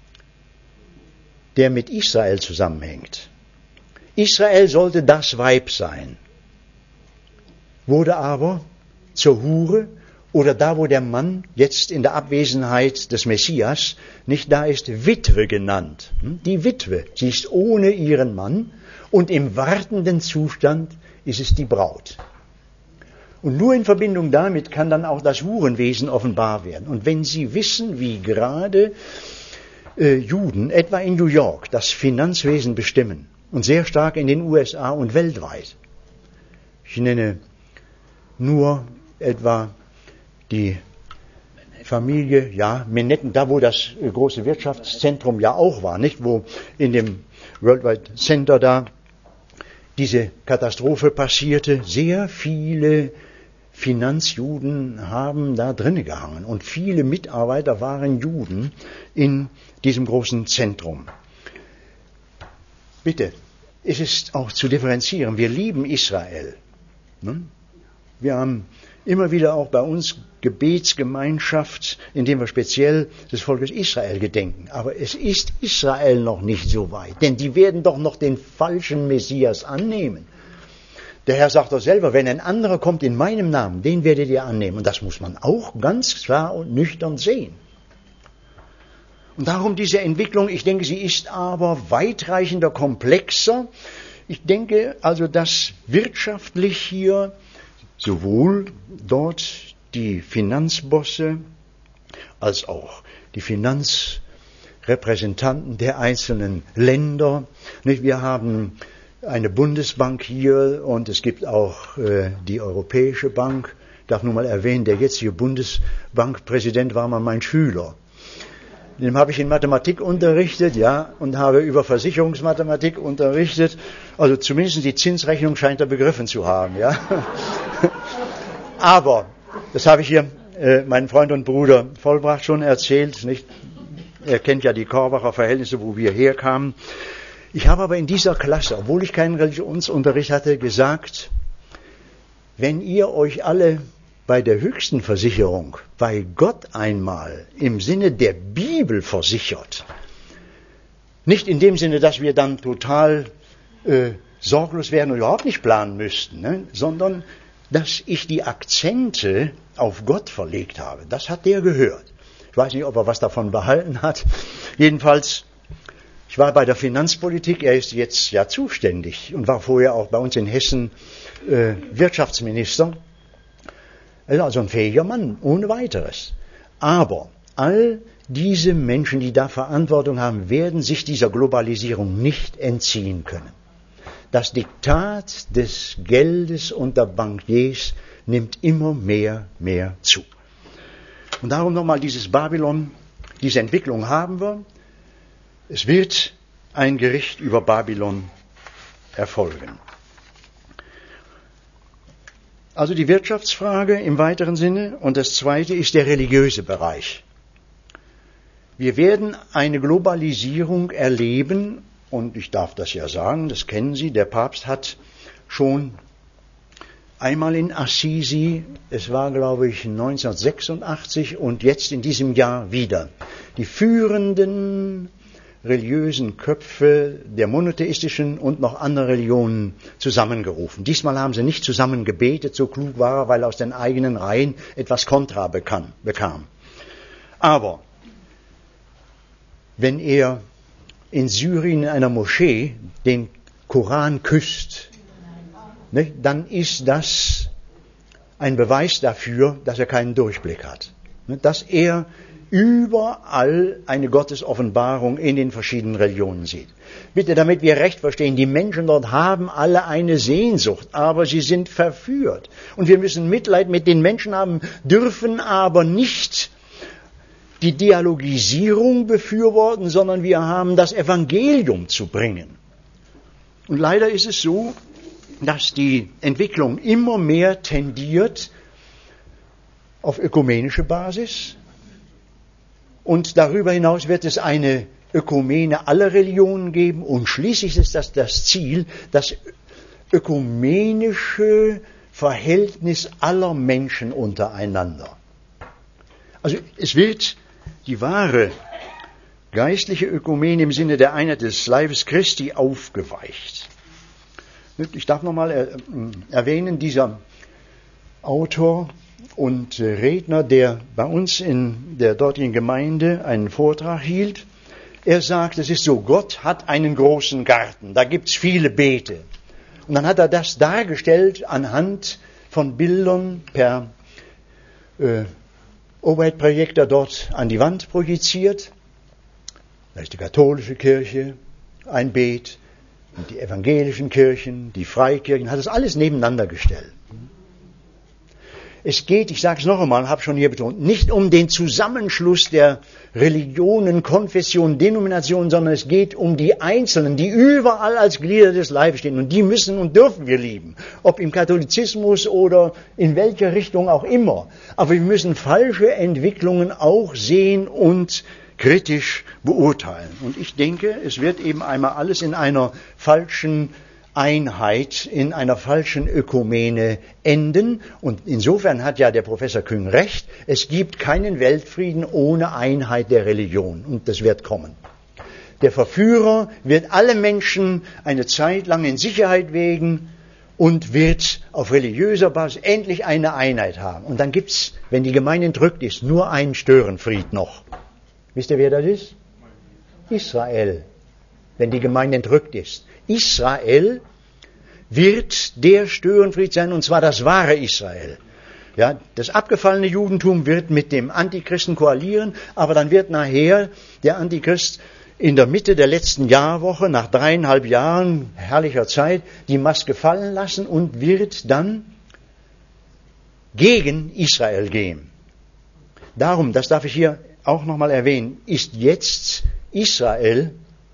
der mit Israel zusammenhängt. Israel sollte das Weib sein, wurde aber zur Hure oder da, wo der Mann jetzt in der Abwesenheit des Messias nicht da ist, Witwe genannt. Die Witwe, sie ist ohne ihren Mann und im wartenden Zustand ist es die Braut. Und nur in Verbindung damit kann dann auch das Hurenwesen offenbar werden. Und wenn Sie wissen, wie gerade äh, Juden, etwa in New York, das Finanzwesen bestimmen und sehr stark in den U S A und weltweit. Ich nenne nur etwa die Familie, ja, Manhattan, da wo das äh, große Wirtschaftszentrum ja auch war, nicht, wo in dem World Trade Center da diese Katastrophe passierte, sehr viele Finanzjuden haben da drinnen gehangen und viele Mitarbeiter waren Juden in diesem großen Zentrum. Bitte, es ist auch zu differenzieren. Wir lieben Israel. Wir haben immer wieder auch bei uns Gebetsgemeinschaft, indem wir speziell des Volkes Israel gedenken. Aber es ist Israel noch nicht so weit, denn die werden doch noch den falschen Messias annehmen. Der Herr sagt doch selber, wenn ein anderer kommt in meinem Namen, den werdet ihr annehmen. Und das muss man auch ganz klar und nüchtern sehen. Und darum diese Entwicklung, ich denke, sie ist aber weitreichender, komplexer. Ich denke also, dass wirtschaftlich hier sowohl dort die Finanzbosse als auch die Finanzregister Repräsentanten der einzelnen Länder. Wir haben eine Bundesbank hier und es gibt auch äh, die Europäische Bank. Ich darf nur mal erwähnen, der jetzige Bundesbankpräsident war mal mein Schüler. Dem habe ich in Mathematik unterrichtet, ja, und habe über Versicherungsmathematik unterrichtet. Also zumindest die Zinsrechnung scheint er begriffen zu haben, ja. Aber, das habe ich hier äh, meinem Freund und Bruder Vollbracht schon erzählt, nicht? Er kennt ja die Korbacher Verhältnisse, wo wir herkamen. Ich habe aber in dieser Klasse, obwohl ich keinen Religionsunterricht hatte, gesagt, wenn ihr euch alle bei der höchsten Versicherung, bei Gott einmal im Sinne der Bibel versichert, nicht in dem Sinne, dass wir dann total äh, sorglos werden und überhaupt nicht planen müssten, ne? Sondern dass ich die Akzente auf Gott verlegt habe. Das hat der gehört. Ich weiß nicht, ob er was davon behalten hat. Jedenfalls, ich war bei der Finanzpolitik, er ist jetzt ja zuständig und war vorher auch bei uns in Hessen äh, Wirtschaftsminister. Er ist also ein fähiger Mann, ohne weiteres. Aber all diese Menschen, die da Verantwortung haben, werden sich dieser Globalisierung nicht entziehen können. Das Diktat des Geldes und der Bankiers nimmt immer mehr, mehr zu. Und darum nochmal dieses Babylon, diese Entwicklung haben wir. Es wird ein Gericht über Babylon erfolgen. Also die Wirtschaftsfrage im weiteren Sinne und das zweite ist der religiöse Bereich. Wir werden eine Globalisierung erleben und ich darf das ja sagen, das kennen Sie, der Papst hat schon einmal in Assisi, es war glaube ich neunzehnhundertsechsundachtzig und jetzt in diesem Jahr wieder, die führenden religiösen Köpfe der monotheistischen und noch anderen Religionen zusammengerufen. Diesmal haben sie nicht zusammen gebetet, so klug war er, weil er aus den eigenen Reihen etwas Kontra bekam. Aber wenn er in Syrien in einer Moschee den Koran küsst, ne, dann ist das ein Beweis dafür, dass er keinen Durchblick hat. Ne, dass er überall eine Gottesoffenbarung in den verschiedenen Religionen sieht. Bitte, damit wir recht verstehen, die Menschen dort haben alle eine Sehnsucht, aber sie sind verführt. Und wir müssen Mitleid mit den Menschen haben, dürfen aber nicht die Dialogisierung befürworten, sondern wir haben das Evangelium zu bringen. Und leider ist es so, dass die Entwicklung immer mehr tendiert auf ökumenische Basis. Und darüber hinaus wird es eine Ökumene aller Religionen geben. Und schließlich ist das das Ziel, das ökumenische Verhältnis aller Menschen untereinander. Also es wird die wahre geistliche Ökumene im Sinne der Einheit des Leibes Christi aufgeweicht. Ich darf nochmal erwähnen, dieser Autor und Redner, der bei uns in der dortigen Gemeinde einen Vortrag hielt, er sagt, es ist so, Gott hat einen großen Garten, da gibt's viele Beete. Und dann hat er das dargestellt anhand von Bildern per äh, Overhead-Projektor dort an die Wand projiziert. Da ist die katholische Kirche, ein Beet, und die evangelischen Kirchen, die Freikirchen, hat das alles nebeneinander gestellt. Es geht, ich sage es noch einmal, habe schon hier betont, nicht um den Zusammenschluss der Religionen, Konfessionen, Denominationen, sondern es geht um die Einzelnen, die überall als Glieder des Leibes stehen. Und die müssen und dürfen wir lieben, ob im Katholizismus oder in welcher Richtung auch immer. Aber wir müssen falsche Entwicklungen auch sehen und kritisch beurteilen. Und ich denke, es wird eben einmal alles in einer falschen Einheit, in einer falschen Ökumene enden. Und insofern hat ja der Professor Küng recht, es gibt keinen Weltfrieden ohne Einheit der Religion. Und das wird kommen. Der Verführer wird alle Menschen eine Zeit lang in Sicherheit wägen und wird auf religiöser Basis endlich eine Einheit haben. Und dann gibt's, wenn die Gemeinde entrückt ist, nur einen Störenfried noch. Wisst ihr, wer das ist? Israel. Wenn die Gemeinde entrückt ist. Israel wird der Störenfried sein, und zwar das wahre Israel. Ja, das abgefallene Judentum wird mit dem Antichristen koalieren, aber dann wird nachher der Antichrist in der Mitte der letzten Jahrwoche, nach dreieinhalb Jahren herrlicher Zeit, die Maske fallen lassen und wird dann gegen Israel gehen. Darum, das darf ich hier auch nochmal erwähnen, ist jetzt Israel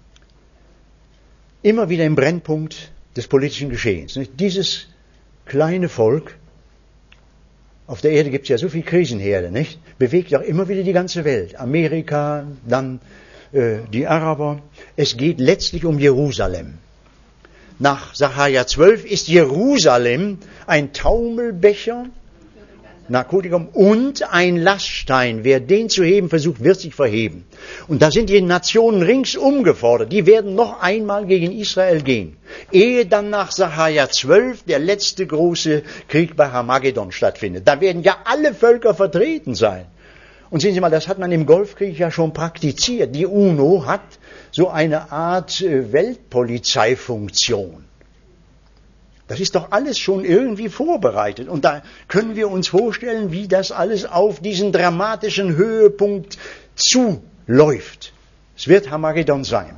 immer wieder im Brennpunkt des politischen Geschehens. Dieses kleine Volk, auf der Erde gibt es ja so viele Krisenherde, nicht? Bewegt ja immer wieder die ganze Welt. Amerika, dann äh, die Araber. Es geht letztlich um Jerusalem. Nach Sacharja zwölf ist Jerusalem ein Taumelbecher, Narkotikum und ein Laststein. Wer den zu heben versucht, wird sich verheben. Und da sind die Nationen ringsum gefordert. Die werden noch einmal gegen Israel gehen. Ehe dann nach Sacharja zwölf der letzte große Krieg bei Armageddon stattfindet. Da werden ja alle Völker vertreten sein. Und sehen Sie mal, das hat man im Golfkrieg ja schon praktiziert. Die UNO hat so eine Art Weltpolizeifunktion. Das ist doch alles schon irgendwie vorbereitet. Und da können wir uns vorstellen, wie das alles auf diesen dramatischen Höhepunkt zuläuft. Es wird Armageddon sein.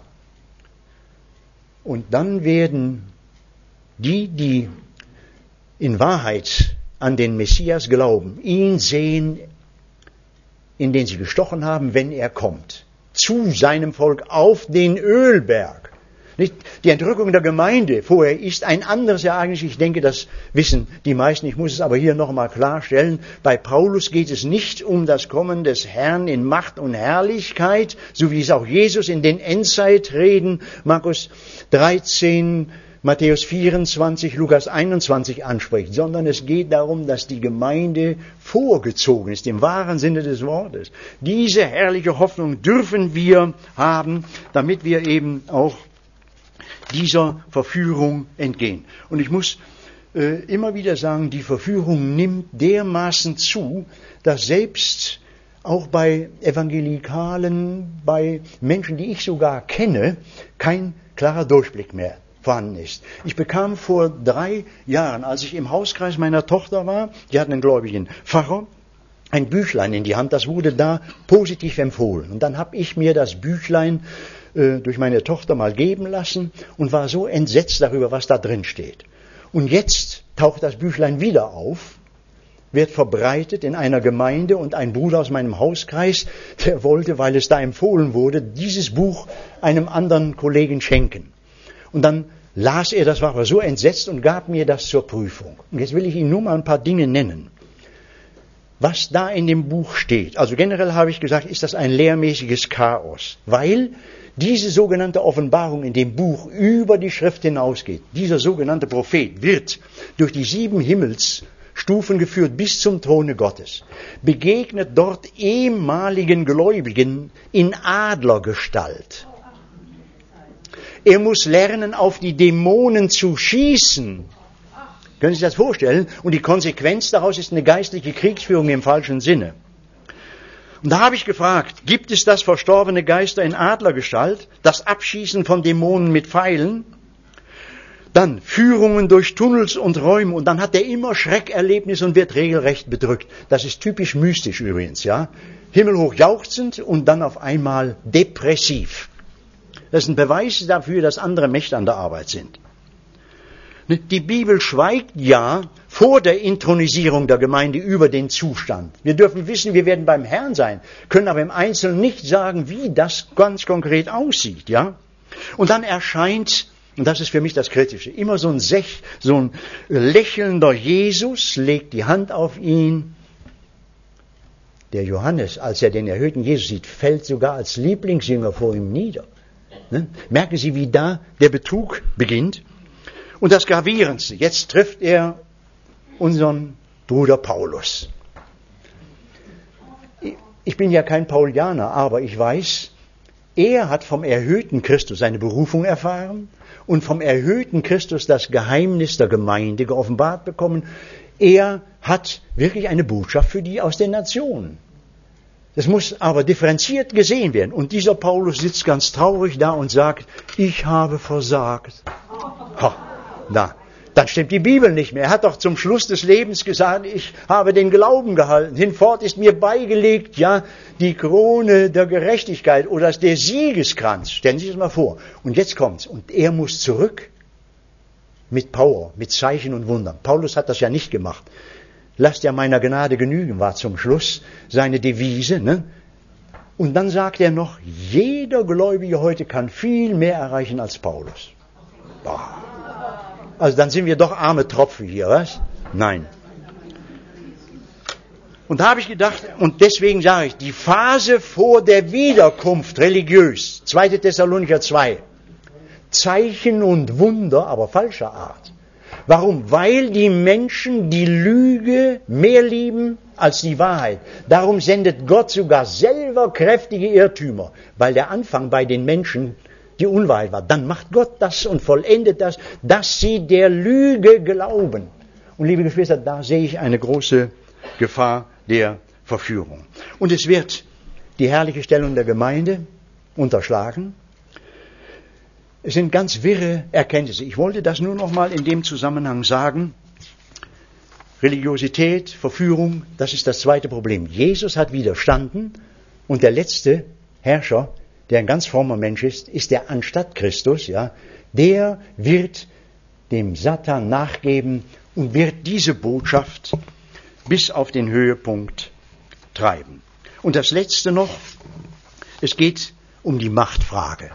Und dann werden die, die in Wahrheit an den Messias glauben, ihn sehen, in den sie gestochen haben, wenn er kommt, zu seinem Volk auf den Ölberg. Nicht? Die Entrückung der Gemeinde vorher ist ein anderes Ereignis. Ich denke, das wissen die meisten. Ich muss es aber hier nochmal klarstellen. Bei Paulus geht es nicht um das Kommen des Herrn in Macht und Herrlichkeit, so wie es auch Jesus in den Endzeitreden, Markus dreizehn, Matthäus vierundzwanzig, Lukas einundzwanzig anspricht, sondern es geht darum, dass die Gemeinde vorgezogen ist, im wahren Sinne des Wortes. Diese herrliche Hoffnung dürfen wir haben, damit wir eben auch dieser Verführung entgehen. Und ich muss äh, immer wieder sagen, die Verführung nimmt dermaßen zu, dass selbst auch bei Evangelikalen, bei Menschen, die ich sogar kenne, kein klarer Durchblick mehr vorhanden ist. Ich bekam vor drei Jahren, als ich im Hauskreis meiner Tochter war, die hatten einen gläubigen Pfarrer, ein Büchlein in die Hand, das wurde da positiv empfohlen. Und dann habe ich mir das Büchlein durch meine Tochter mal geben lassen und war so entsetzt darüber, was da drin steht. Und jetzt taucht das Büchlein wieder auf, wird verbreitet in einer Gemeinde und ein Bruder aus meinem Hauskreis, der wollte, weil es da empfohlen wurde, dieses Buch einem anderen Kollegen schenken. Und dann las er, das war aber so entsetzt und gab mir das zur Prüfung. Und jetzt will ich Ihnen nur mal ein paar Dinge nennen. Was da in dem Buch steht, also generell habe ich gesagt, ist das ein lehrmäßiges Chaos, weil diese sogenannte Offenbarung in dem Buch über die Schrift hinausgeht. Dieser sogenannte Prophet wird durch die sieben Himmelsstufen geführt bis zum Throne Gottes, begegnet dort ehemaligen Gläubigen in Adlergestalt. Er muss lernen, auf die Dämonen zu schießen. Können Sie sich das vorstellen? Und die Konsequenz daraus ist eine geistliche Kriegsführung im falschen Sinne. Und da habe ich gefragt, gibt es das verstorbene Geister in Adlergestalt, das Abschießen von Dämonen mit Pfeilen, dann Führungen durch Tunnels und Räume und dann hat er immer Schreckerlebnisse und wird regelrecht bedrückt. Das ist typisch mystisch übrigens, ja. Himmelhoch jauchzend und dann auf einmal depressiv. Das ist ein Beweis dafür, dass andere Mächte an der Arbeit sind. Die Bibel schweigt ja vor der Inthronisierung der Gemeinde über den Zustand. Wir dürfen wissen, wir werden beim Herrn sein, können aber im Einzelnen nicht sagen, wie das ganz konkret aussieht, ja. Und dann erscheint, und das ist für mich das Kritische, immer so ein, Sech, so ein lächelnder Jesus, legt die Hand auf ihn. Der Johannes, als er den erhöhten Jesus sieht, fällt sogar als Lieblingsjünger vor ihm nieder. Ne? Merken Sie, wie da der Betrug beginnt? Und das Gravierendste, jetzt trifft er unseren Bruder Paulus. Ich bin ja kein Paulianer, aber ich weiß, er hat vom erhöhten Christus seine Berufung erfahren und vom erhöhten Christus das Geheimnis der Gemeinde geoffenbart bekommen. Er hat wirklich eine Botschaft für die aus den Nationen. Das muss aber differenziert gesehen werden. Und dieser Paulus sitzt ganz traurig da und sagt, ich habe versagt. Ha. Na, dann stimmt die Bibel nicht mehr. Er hat doch zum Schluss des Lebens gesagt, ich habe den Glauben gehalten. Hinfort ist mir beigelegt, ja, die Krone der Gerechtigkeit oder der Siegeskranz. Stellen Sie sich das mal vor. Und jetzt kommt's. Und er muss zurück mit Power, mit Zeichen und Wundern. Paulus hat das ja nicht gemacht. Lasst ja meiner Gnade genügen, war zum Schluss seine Devise, ne? Und dann sagt er noch, jeder Gläubige heute kann viel mehr erreichen als Paulus. Boah. Also dann sind wir doch arme Tropfen hier, was? Nein. Und da habe ich gedacht, und deswegen sage ich, die Phase vor der Wiederkunft religiös, zweite Thessalonicher zwei, Zeichen und Wunder, aber falscher Art. Warum? Weil die Menschen die Lüge mehr lieben als die Wahrheit. Darum sendet Gott sogar selber kräftige Irrtümer, weil der Anfang bei den Menschen die Unwahrheit war. Dann macht Gott das und vollendet das, dass sie der Lüge glauben. Und liebe Geschwister, da sehe ich eine große Gefahr der Verführung. Und es wird die herrliche Stellung der Gemeinde unterschlagen. Es sind ganz wirre Erkenntnisse. Ich wollte das nur noch mal in dem Zusammenhang sagen. Religiosität, Verführung, das ist das zweite Problem. Jesus hat widerstanden und der letzte Herrscher, der ein ganz frommer Mensch ist, ist der anstatt Christus, ja, der wird dem Satan nachgeben und wird diese Botschaft bis auf den Höhepunkt treiben. Und das letzte noch, es geht um die Machtfrage.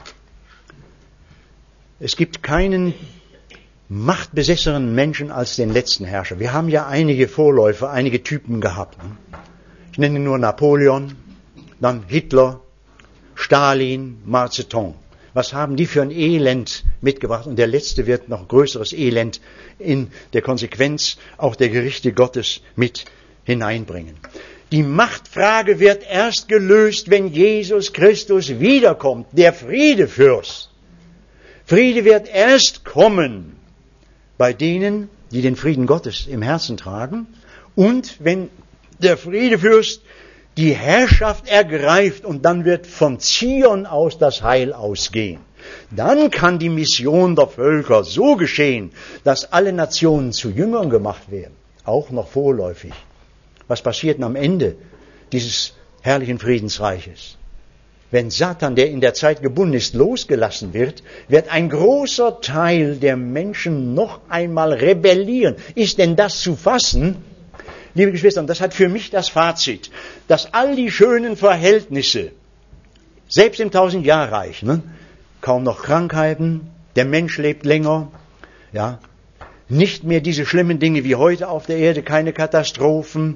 Es gibt keinen machtbesesseren Menschen als den letzten Herrscher. Wir haben ja einige Vorläufer, einige Typen gehabt. Ich nenne nur Napoleon, dann Hitler, Stalin, Mao Zedong. Was haben die für ein Elend mitgebracht? Und der Letzte wird noch größeres Elend in der Konsequenz auch der Gerichte Gottes mit hineinbringen. Die Machtfrage wird erst gelöst, wenn Jesus Christus wiederkommt, der Friedefürst. Friede wird erst kommen bei denen, die den Frieden Gottes im Herzen tragen, und wenn der Friedefürst die Herrschaft ergreift und dann wird von Zion aus das Heil ausgehen. Dann kann die Mission der Völker so geschehen, dass alle Nationen zu Jüngern gemacht werden, auch noch vorläufig. Was passiert denn am Ende dieses herrlichen Friedensreiches? Wenn Satan, der in der Zeit gebunden ist, losgelassen wird, wird ein großer Teil der Menschen noch einmal rebellieren. Ist denn das zu fassen? Liebe Geschwister, und das hat für mich das Fazit, dass all die schönen Verhältnisse, selbst im Tausendjahrreich, ne, kaum noch Krankheiten, der Mensch lebt länger, ja, nicht mehr diese schlimmen Dinge wie heute auf der Erde, keine Katastrophen,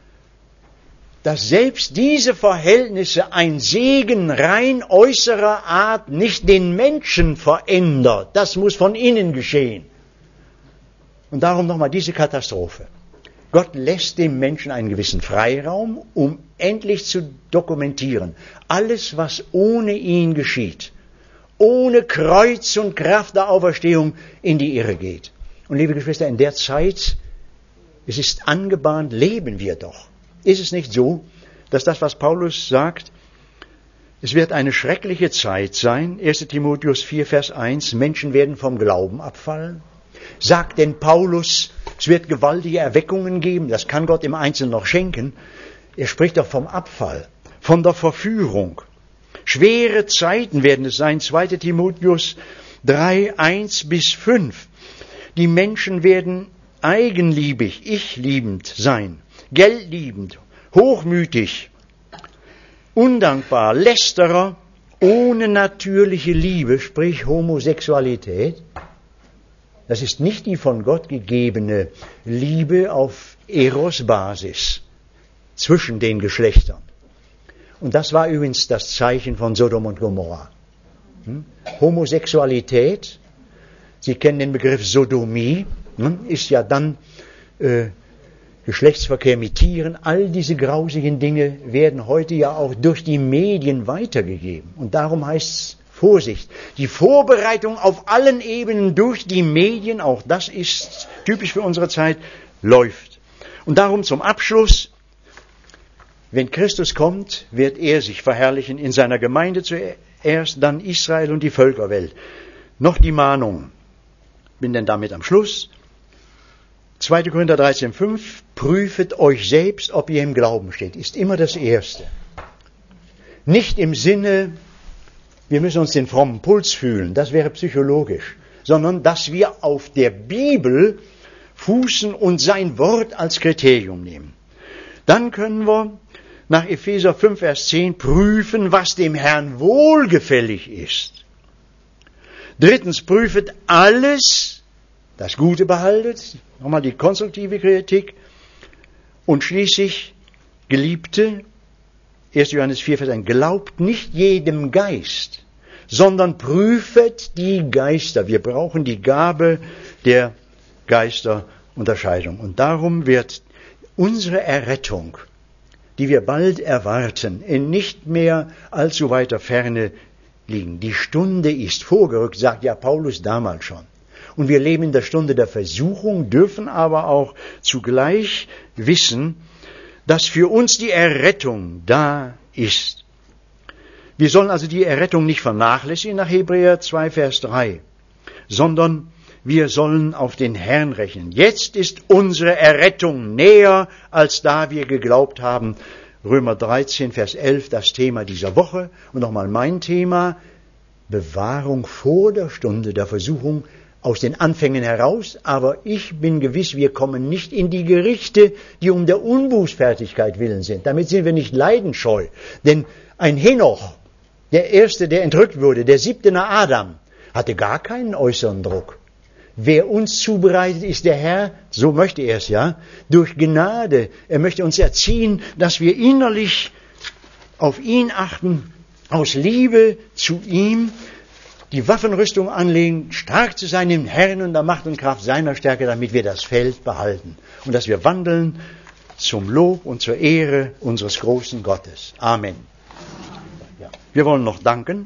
dass selbst diese Verhältnisse ein Segen rein äußerer Art nicht den Menschen verändert. Das muss von innen geschehen. Und darum nochmal diese Katastrophe. Gott lässt dem Menschen einen gewissen Freiraum, um endlich zu dokumentieren. Alles, was ohne ihn geschieht, ohne Kreuz und Kraft der Auferstehung in die Irre geht. Und liebe Geschwister, in der Zeit, es ist angebahnt, leben wir doch. Ist es nicht so, dass das, was Paulus sagt, es wird eine schreckliche Zeit sein, erster Timotheus vier, Vers eins, Menschen werden vom Glauben abfallen? Sagt denn Paulus, es wird gewaltige Erweckungen geben, das kann Gott im Einzelnen noch schenken. Er spricht doch vom Abfall, von der Verführung. Schwere Zeiten werden es sein, zweiter Timotheus drei, eins bis fünf. Die Menschen werden eigenliebig, ich-liebend sein, geldliebend, hochmütig, undankbar, lästerer, ohne natürliche Liebe, sprich Homosexualität. Das ist nicht die von Gott gegebene Liebe auf Eros-Basis zwischen den Geschlechtern. Und das war übrigens das Zeichen von Sodom und Gomorra. Hm? Homosexualität, Sie kennen den Begriff Sodomie, hm? ist ja dann äh, Geschlechtsverkehr mit Tieren. All diese grausigen Dinge werden heute ja auch durch die Medien weitergegeben. Und darum heißt es, Vorsicht, die Vorbereitung auf allen Ebenen durch die Medien, auch das ist typisch für unsere Zeit, läuft. Und darum zum Abschluss, wenn Christus kommt, wird er sich verherrlichen in seiner Gemeinde zuerst, dann Israel und die Völkerwelt. Noch die Mahnung, bin denn damit am Schluss, zweiter Korinther dreizehn fünf, prüfet euch selbst, ob ihr im Glauben steht, ist immer das Erste. Nicht im Sinne, wir müssen uns den frommen Puls fühlen, das wäre psychologisch, sondern dass wir auf der Bibel fußen und sein Wort als Kriterium nehmen. Dann können wir nach Epheser fünf, Vers zehn prüfen, was dem Herrn wohlgefällig ist. Drittens, prüfet alles, das Gute behaltet, nochmal die konstruktive Kritik. Und schließlich, Geliebte, erster Johannes vier, Vers eins, glaubt nicht jedem Geist, sondern prüfet die Geister. Wir brauchen die Gabe der Geisterunterscheidung. Und darum wird unsere Errettung, die wir bald erwarten, in nicht mehr allzu weiter Ferne liegen. Die Stunde ist vorgerückt, sagt ja Paulus damals schon. Und wir leben in der Stunde der Versuchung, dürfen aber auch zugleich wissen, dass für uns die Errettung da ist. Wir sollen also die Errettung nicht vernachlässigen nach Hebräer zwei, Vers drei, sondern wir sollen auf den Herrn rechnen. Jetzt ist unsere Errettung näher, als da wir geglaubt haben. Römer dreizehn, Vers elf, das Thema dieser Woche. Und nochmal mein Thema, Bewahrung vor der Stunde der Versuchung aus den Anfängen heraus. Aber ich bin gewiss, wir kommen nicht in die Gerichte, die um der Unbußfertigkeit willen sind. Damit sind wir nicht leidenscheu. Denn ein Henoch, der Erste, der entrückt wurde, der Siebte nach Adam, hatte gar keinen äußeren Druck. Wer uns zubereitet, ist der Herr, so möchte er es ja, durch Gnade. Er möchte uns erziehen, dass wir innerlich auf ihn achten, aus Liebe zu ihm, die Waffenrüstung anlegen, stark zu sein im Herrn und der Macht und Kraft seiner Stärke, damit wir das Feld behalten. Und dass wir wandeln zum Lob und zur Ehre unseres großen Gottes. Amen. Ja. Wir wollen noch danken.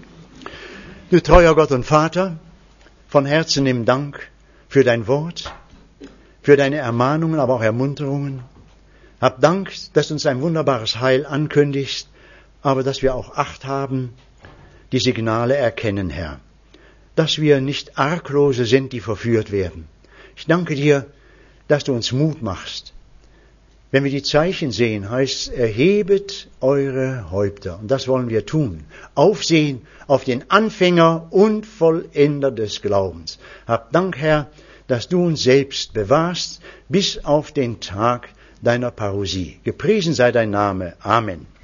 Du treuer Gott und Vater, von Herzen im Dank für dein Wort, für deine Ermahnungen, aber auch Ermunterungen. Hab Dank, dass du uns ein wunderbares Heil ankündigst, aber dass wir auch Acht haben, die Signale erkennen, Herr. Dass wir nicht Arglose sind, die verführt werden. Ich danke dir, dass du uns Mut machst. Wenn wir die Zeichen sehen, heißt es, erhebet eure Häupter. Und das wollen wir tun. Aufsehen auf den Anfänger und Vollender des Glaubens. Hab Dank, Herr, dass du uns selbst bewahrst bis auf den Tag deiner Parousie. Gepriesen sei dein Name. Amen.